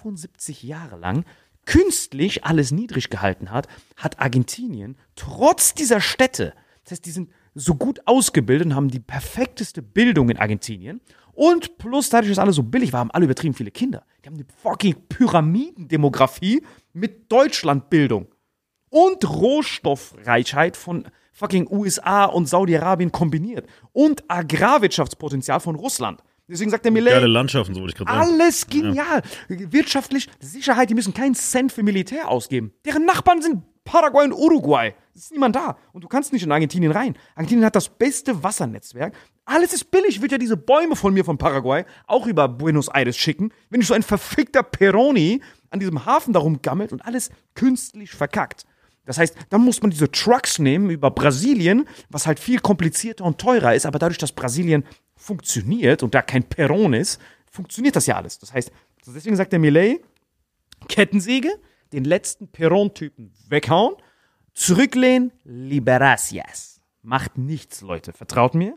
75 Jahre lang künstlich alles niedrig gehalten hat, hat Argentinien trotz dieser Städte, das heißt, die sind so gut ausgebildet und haben die perfekteste Bildung in Argentinien. Und plus dadurch, dass alles so billig war, haben alle übertrieben viele Kinder. Die haben eine fucking Pyramidendemografie mit Deutschlandbildung. Und Rohstoffreichheit von fucking USA und Saudi-Arabien kombiniert. Und Agrarwirtschaftspotenzial von Russland. Deswegen sagt der Millet, Geile Landschaften, so wollte ich gerade sagen. alles genial. Ja. Wirtschaftlich, Sicherheit, die müssen keinen Cent für Militär ausgeben. Deren Nachbarn sind Paraguay und Uruguay. Es ist niemand da. Und du kannst nicht in Argentinien rein. Argentinien hat das beste Wassernetzwerk. Alles ist billig. Ich würde ja diese Bäume von mir von Paraguay auch über Buenos Aires schicken, wenn ich so ein verfickter Peroni an diesem Hafen darum gammelt und alles künstlich verkackt. Das heißt, dann muss man diese Trucks nehmen über Brasilien, was halt viel komplizierter und teurer ist, aber dadurch, dass Brasilien funktioniert und da kein Perón ist, funktioniert das ja alles. Das heißt, deswegen sagt der Millet, Kettensäge, den letzten Perón-Typen weghauen, zurücklehnen, liberacias. Macht nichts, Leute, vertraut mir.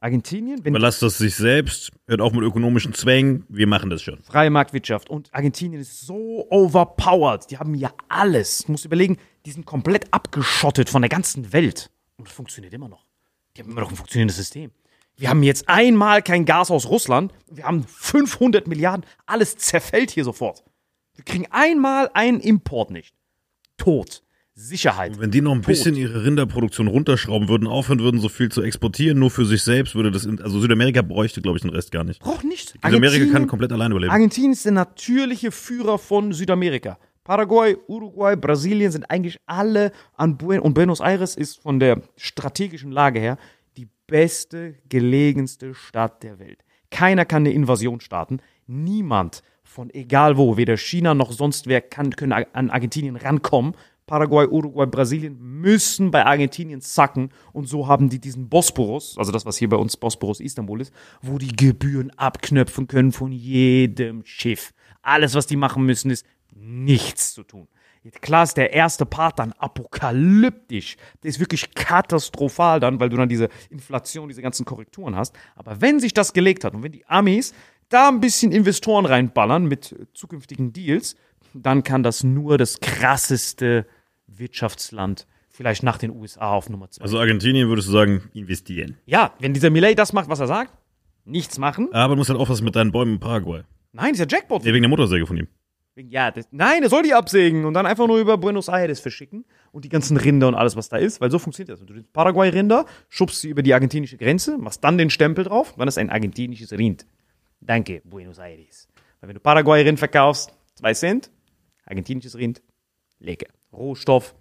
Argentinien, wenn Überlasst das sich selbst, hört auf mit ökonomischen Zwängen, wir machen das schon. freie Marktwirtschaft und Argentinien ist so overpowered, die haben ja alles. Du musst überlegen, die sind komplett abgeschottet von der ganzen Welt. Und das funktioniert immer noch. Die haben immer noch ein funktionierendes System. Wir haben jetzt einmal kein Gas aus Russland, wir haben 500 Milliarden, alles zerfällt hier sofort. Wir kriegen einmal einen Import nicht. Tot. Sicherheit. Wenn die noch ein bisschen ihre Rinderproduktion runterschrauben würden, aufhören würden, so viel zu exportieren, nur für sich selbst, würde das, also Südamerika bräuchte, glaube ich, den Rest gar nicht. Braucht nicht. Südamerika kann komplett alleine überleben. Argentinien ist der natürliche Führer von Südamerika. Paraguay, Uruguay, Brasilien sind eigentlich alle und Buenos Aires ist von der strategischen Lage her die beste, gelegenste Stadt der Welt. Keiner kann eine Invasion starten. Niemand von egal wo, weder China noch sonst wer können an Argentinien rankommen. Paraguay, Uruguay, Brasilien müssen bei Argentinien zacken und so haben die diesen Bosporus, also das, was hier bei uns Bosporus Istanbul ist, wo die Gebühren abknöpfen können von jedem Schiff. Alles, was die machen müssen, ist nichts zu tun. Klar ist der erste Part dann apokalyptisch. Der ist wirklich katastrophal dann, weil du dann diese Inflation, diese ganzen Korrekturen hast. Aber wenn sich das gelegt hat und wenn die Amis da ein bisschen Investoren reinballern mit zukünftigen Deals, dann kann das nur das krasseste Wirtschaftsland vielleicht nach den USA auf Nummer 2. Also Argentinien würdest du sagen, investieren. Ja, wenn dieser Milei das macht, was er sagt, nichts machen. Aber du musst halt aufpassen mit deinen Bäumen in Paraguay. Nein, ist ja Jackpot. Ja, wegen der Motorsäge von ihm. Ja, nein, er soll die absägen und dann einfach nur über Buenos Aires verschicken und die ganzen Rinder und alles, was da ist, weil so funktioniert das. Du nimmst Paraguay-Rinder, schubst sie über die argentinische Grenze, machst dann den Stempel drauf, dann ist ein argentinisches Rind. Danke, Buenos Aires. Weil wenn du Paraguay-Rind verkaufst, 2 Cent, argentinisches Rind, lecker. Rohstoff,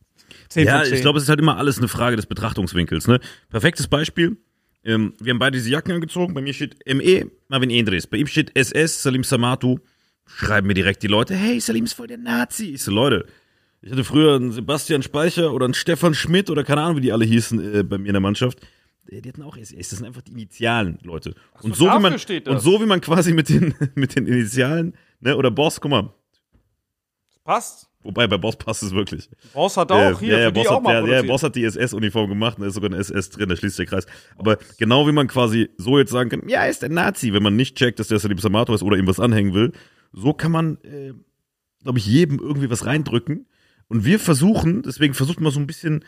10 Ja, von 10. ich glaube, es ist halt immer alles eine Frage des Betrachtungswinkels. Ne? Perfektes Beispiel. Wir haben beide diese Jacken angezogen. Bei mir steht ME, Marvin Endres. Bei ihm steht SS, Salim Samatu. Schreiben mir direkt die Leute, hey, Salim ist voll der Nazi. Ich so, Leute, ich hatte früher einen Sebastian Speicher oder einen Stefan Schmidt oder keine Ahnung, wie die alle hießen bei mir in der Mannschaft. Die hatten auch SS, das sind einfach die Initialen, Leute. Und so, wie man quasi mit den Initialen, ne, oder Boss, guck mal. Passt. Wobei, bei Boss passt es wirklich. Boss hat auch hier für Boss die auch mal produziert. Boss hat die SS-Uniform gemacht, da ist sogar eine SS drin, da schließt der Kreis. Aber genau wie man quasi so jetzt sagen kann, ja, er ist der Nazi, wenn man nicht checkt, dass der Salim Samato ist oder ihm was anhängen will, so kann man, glaube ich, jedem irgendwie was reindrücken. Und wir versuchen, deswegen versucht man so ein bisschen,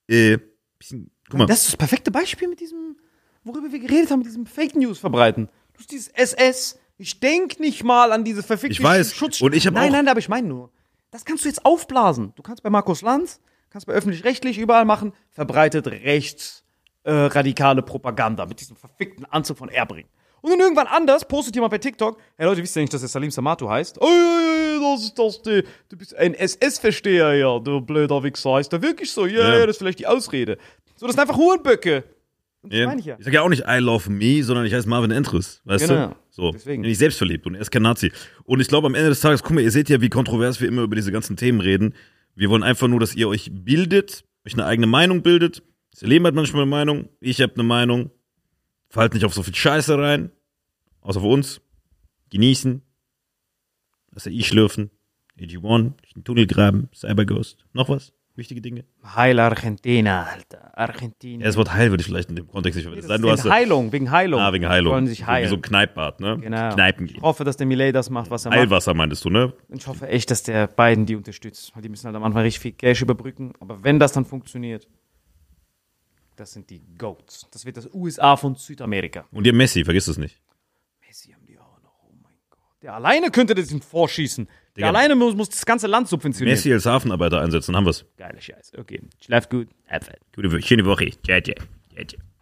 guck mal. Das ist das perfekte Beispiel mit diesem, worüber wir geredet haben, mit diesem Fake News verbreiten. Du hast dieses SS. Ich denk nicht mal an diese verfickte Ich weiß. Und ich habe auch. Nein, aber ich meine nur, das kannst du jetzt aufblasen. Du kannst bei Markus Lanz, kannst bei öffentlich-rechtlich überall machen, verbreitet rechtsradikale Propaganda mit diesem verfickten Anzug von Erbring. Und dann irgendwann anders postet jemand bei TikTok, hey Leute, wisst ihr nicht, dass der Salim Samatu heißt? Du bist ein SS-Versteher, ja, du blöder Wichser. Heißt der wirklich so? Ja, das ist vielleicht die Ausrede. So, das sind einfach Hurenböcke. Und das meine ich ja. Ich sag ja auch nicht I love me, sondern ich heiße Marvin Endres, weißt Genau. du? So. Deswegen. Bin ich selbstverliebt und er ist kein Nazi. Und ich glaube, am Ende des Tages, guck mal, ihr seht ja, wie kontrovers wir immer über diese ganzen Themen reden. Wir wollen einfach nur, dass ihr euch bildet, euch eine eigene Meinung bildet. Das Leben hat manchmal eine Meinung, ich habe eine Meinung. Fallt nicht auf so viel Scheiße rein, außer für uns. Genießen. Das AI schlürfen. AG1, durch den Tunnel graben, Cyberghost. Noch was? Wichtige Dinge? Heil Argentina, Alter. Argentinien. Ja, das Wort Heil würde ich vielleicht in dem Kontext nicht verwenden. Das ist wegen Heilung, wegen Heilung. Wegen Heilung. Wollen sich heilen. Wie so ein Kneippbad, ne? Genau. Kneipen gehen. Ich hoffe, dass der Millet das macht, was er macht. Heilwasser meintest du, ne? Und ich hoffe echt, dass der Biden die unterstützt. Weil die müssen halt am Anfang richtig viel Cash überbrücken. Aber wenn das dann funktioniert, das sind die Goats. Das wird das USA von Südamerika. Und ihr Messi, vergiss es nicht. Messi haben die auch noch. Oh mein Gott. Der alleine könnte das in vorschießen. Der Digga. alleine muss das ganze Land subventionieren. Messi als Hafenarbeiter einsetzen, haben wir's. Geile Scheiße. Okay. Schlaf gut. Abfahrt. Schöne Woche. Ciao, ciao. Ciao, ciao.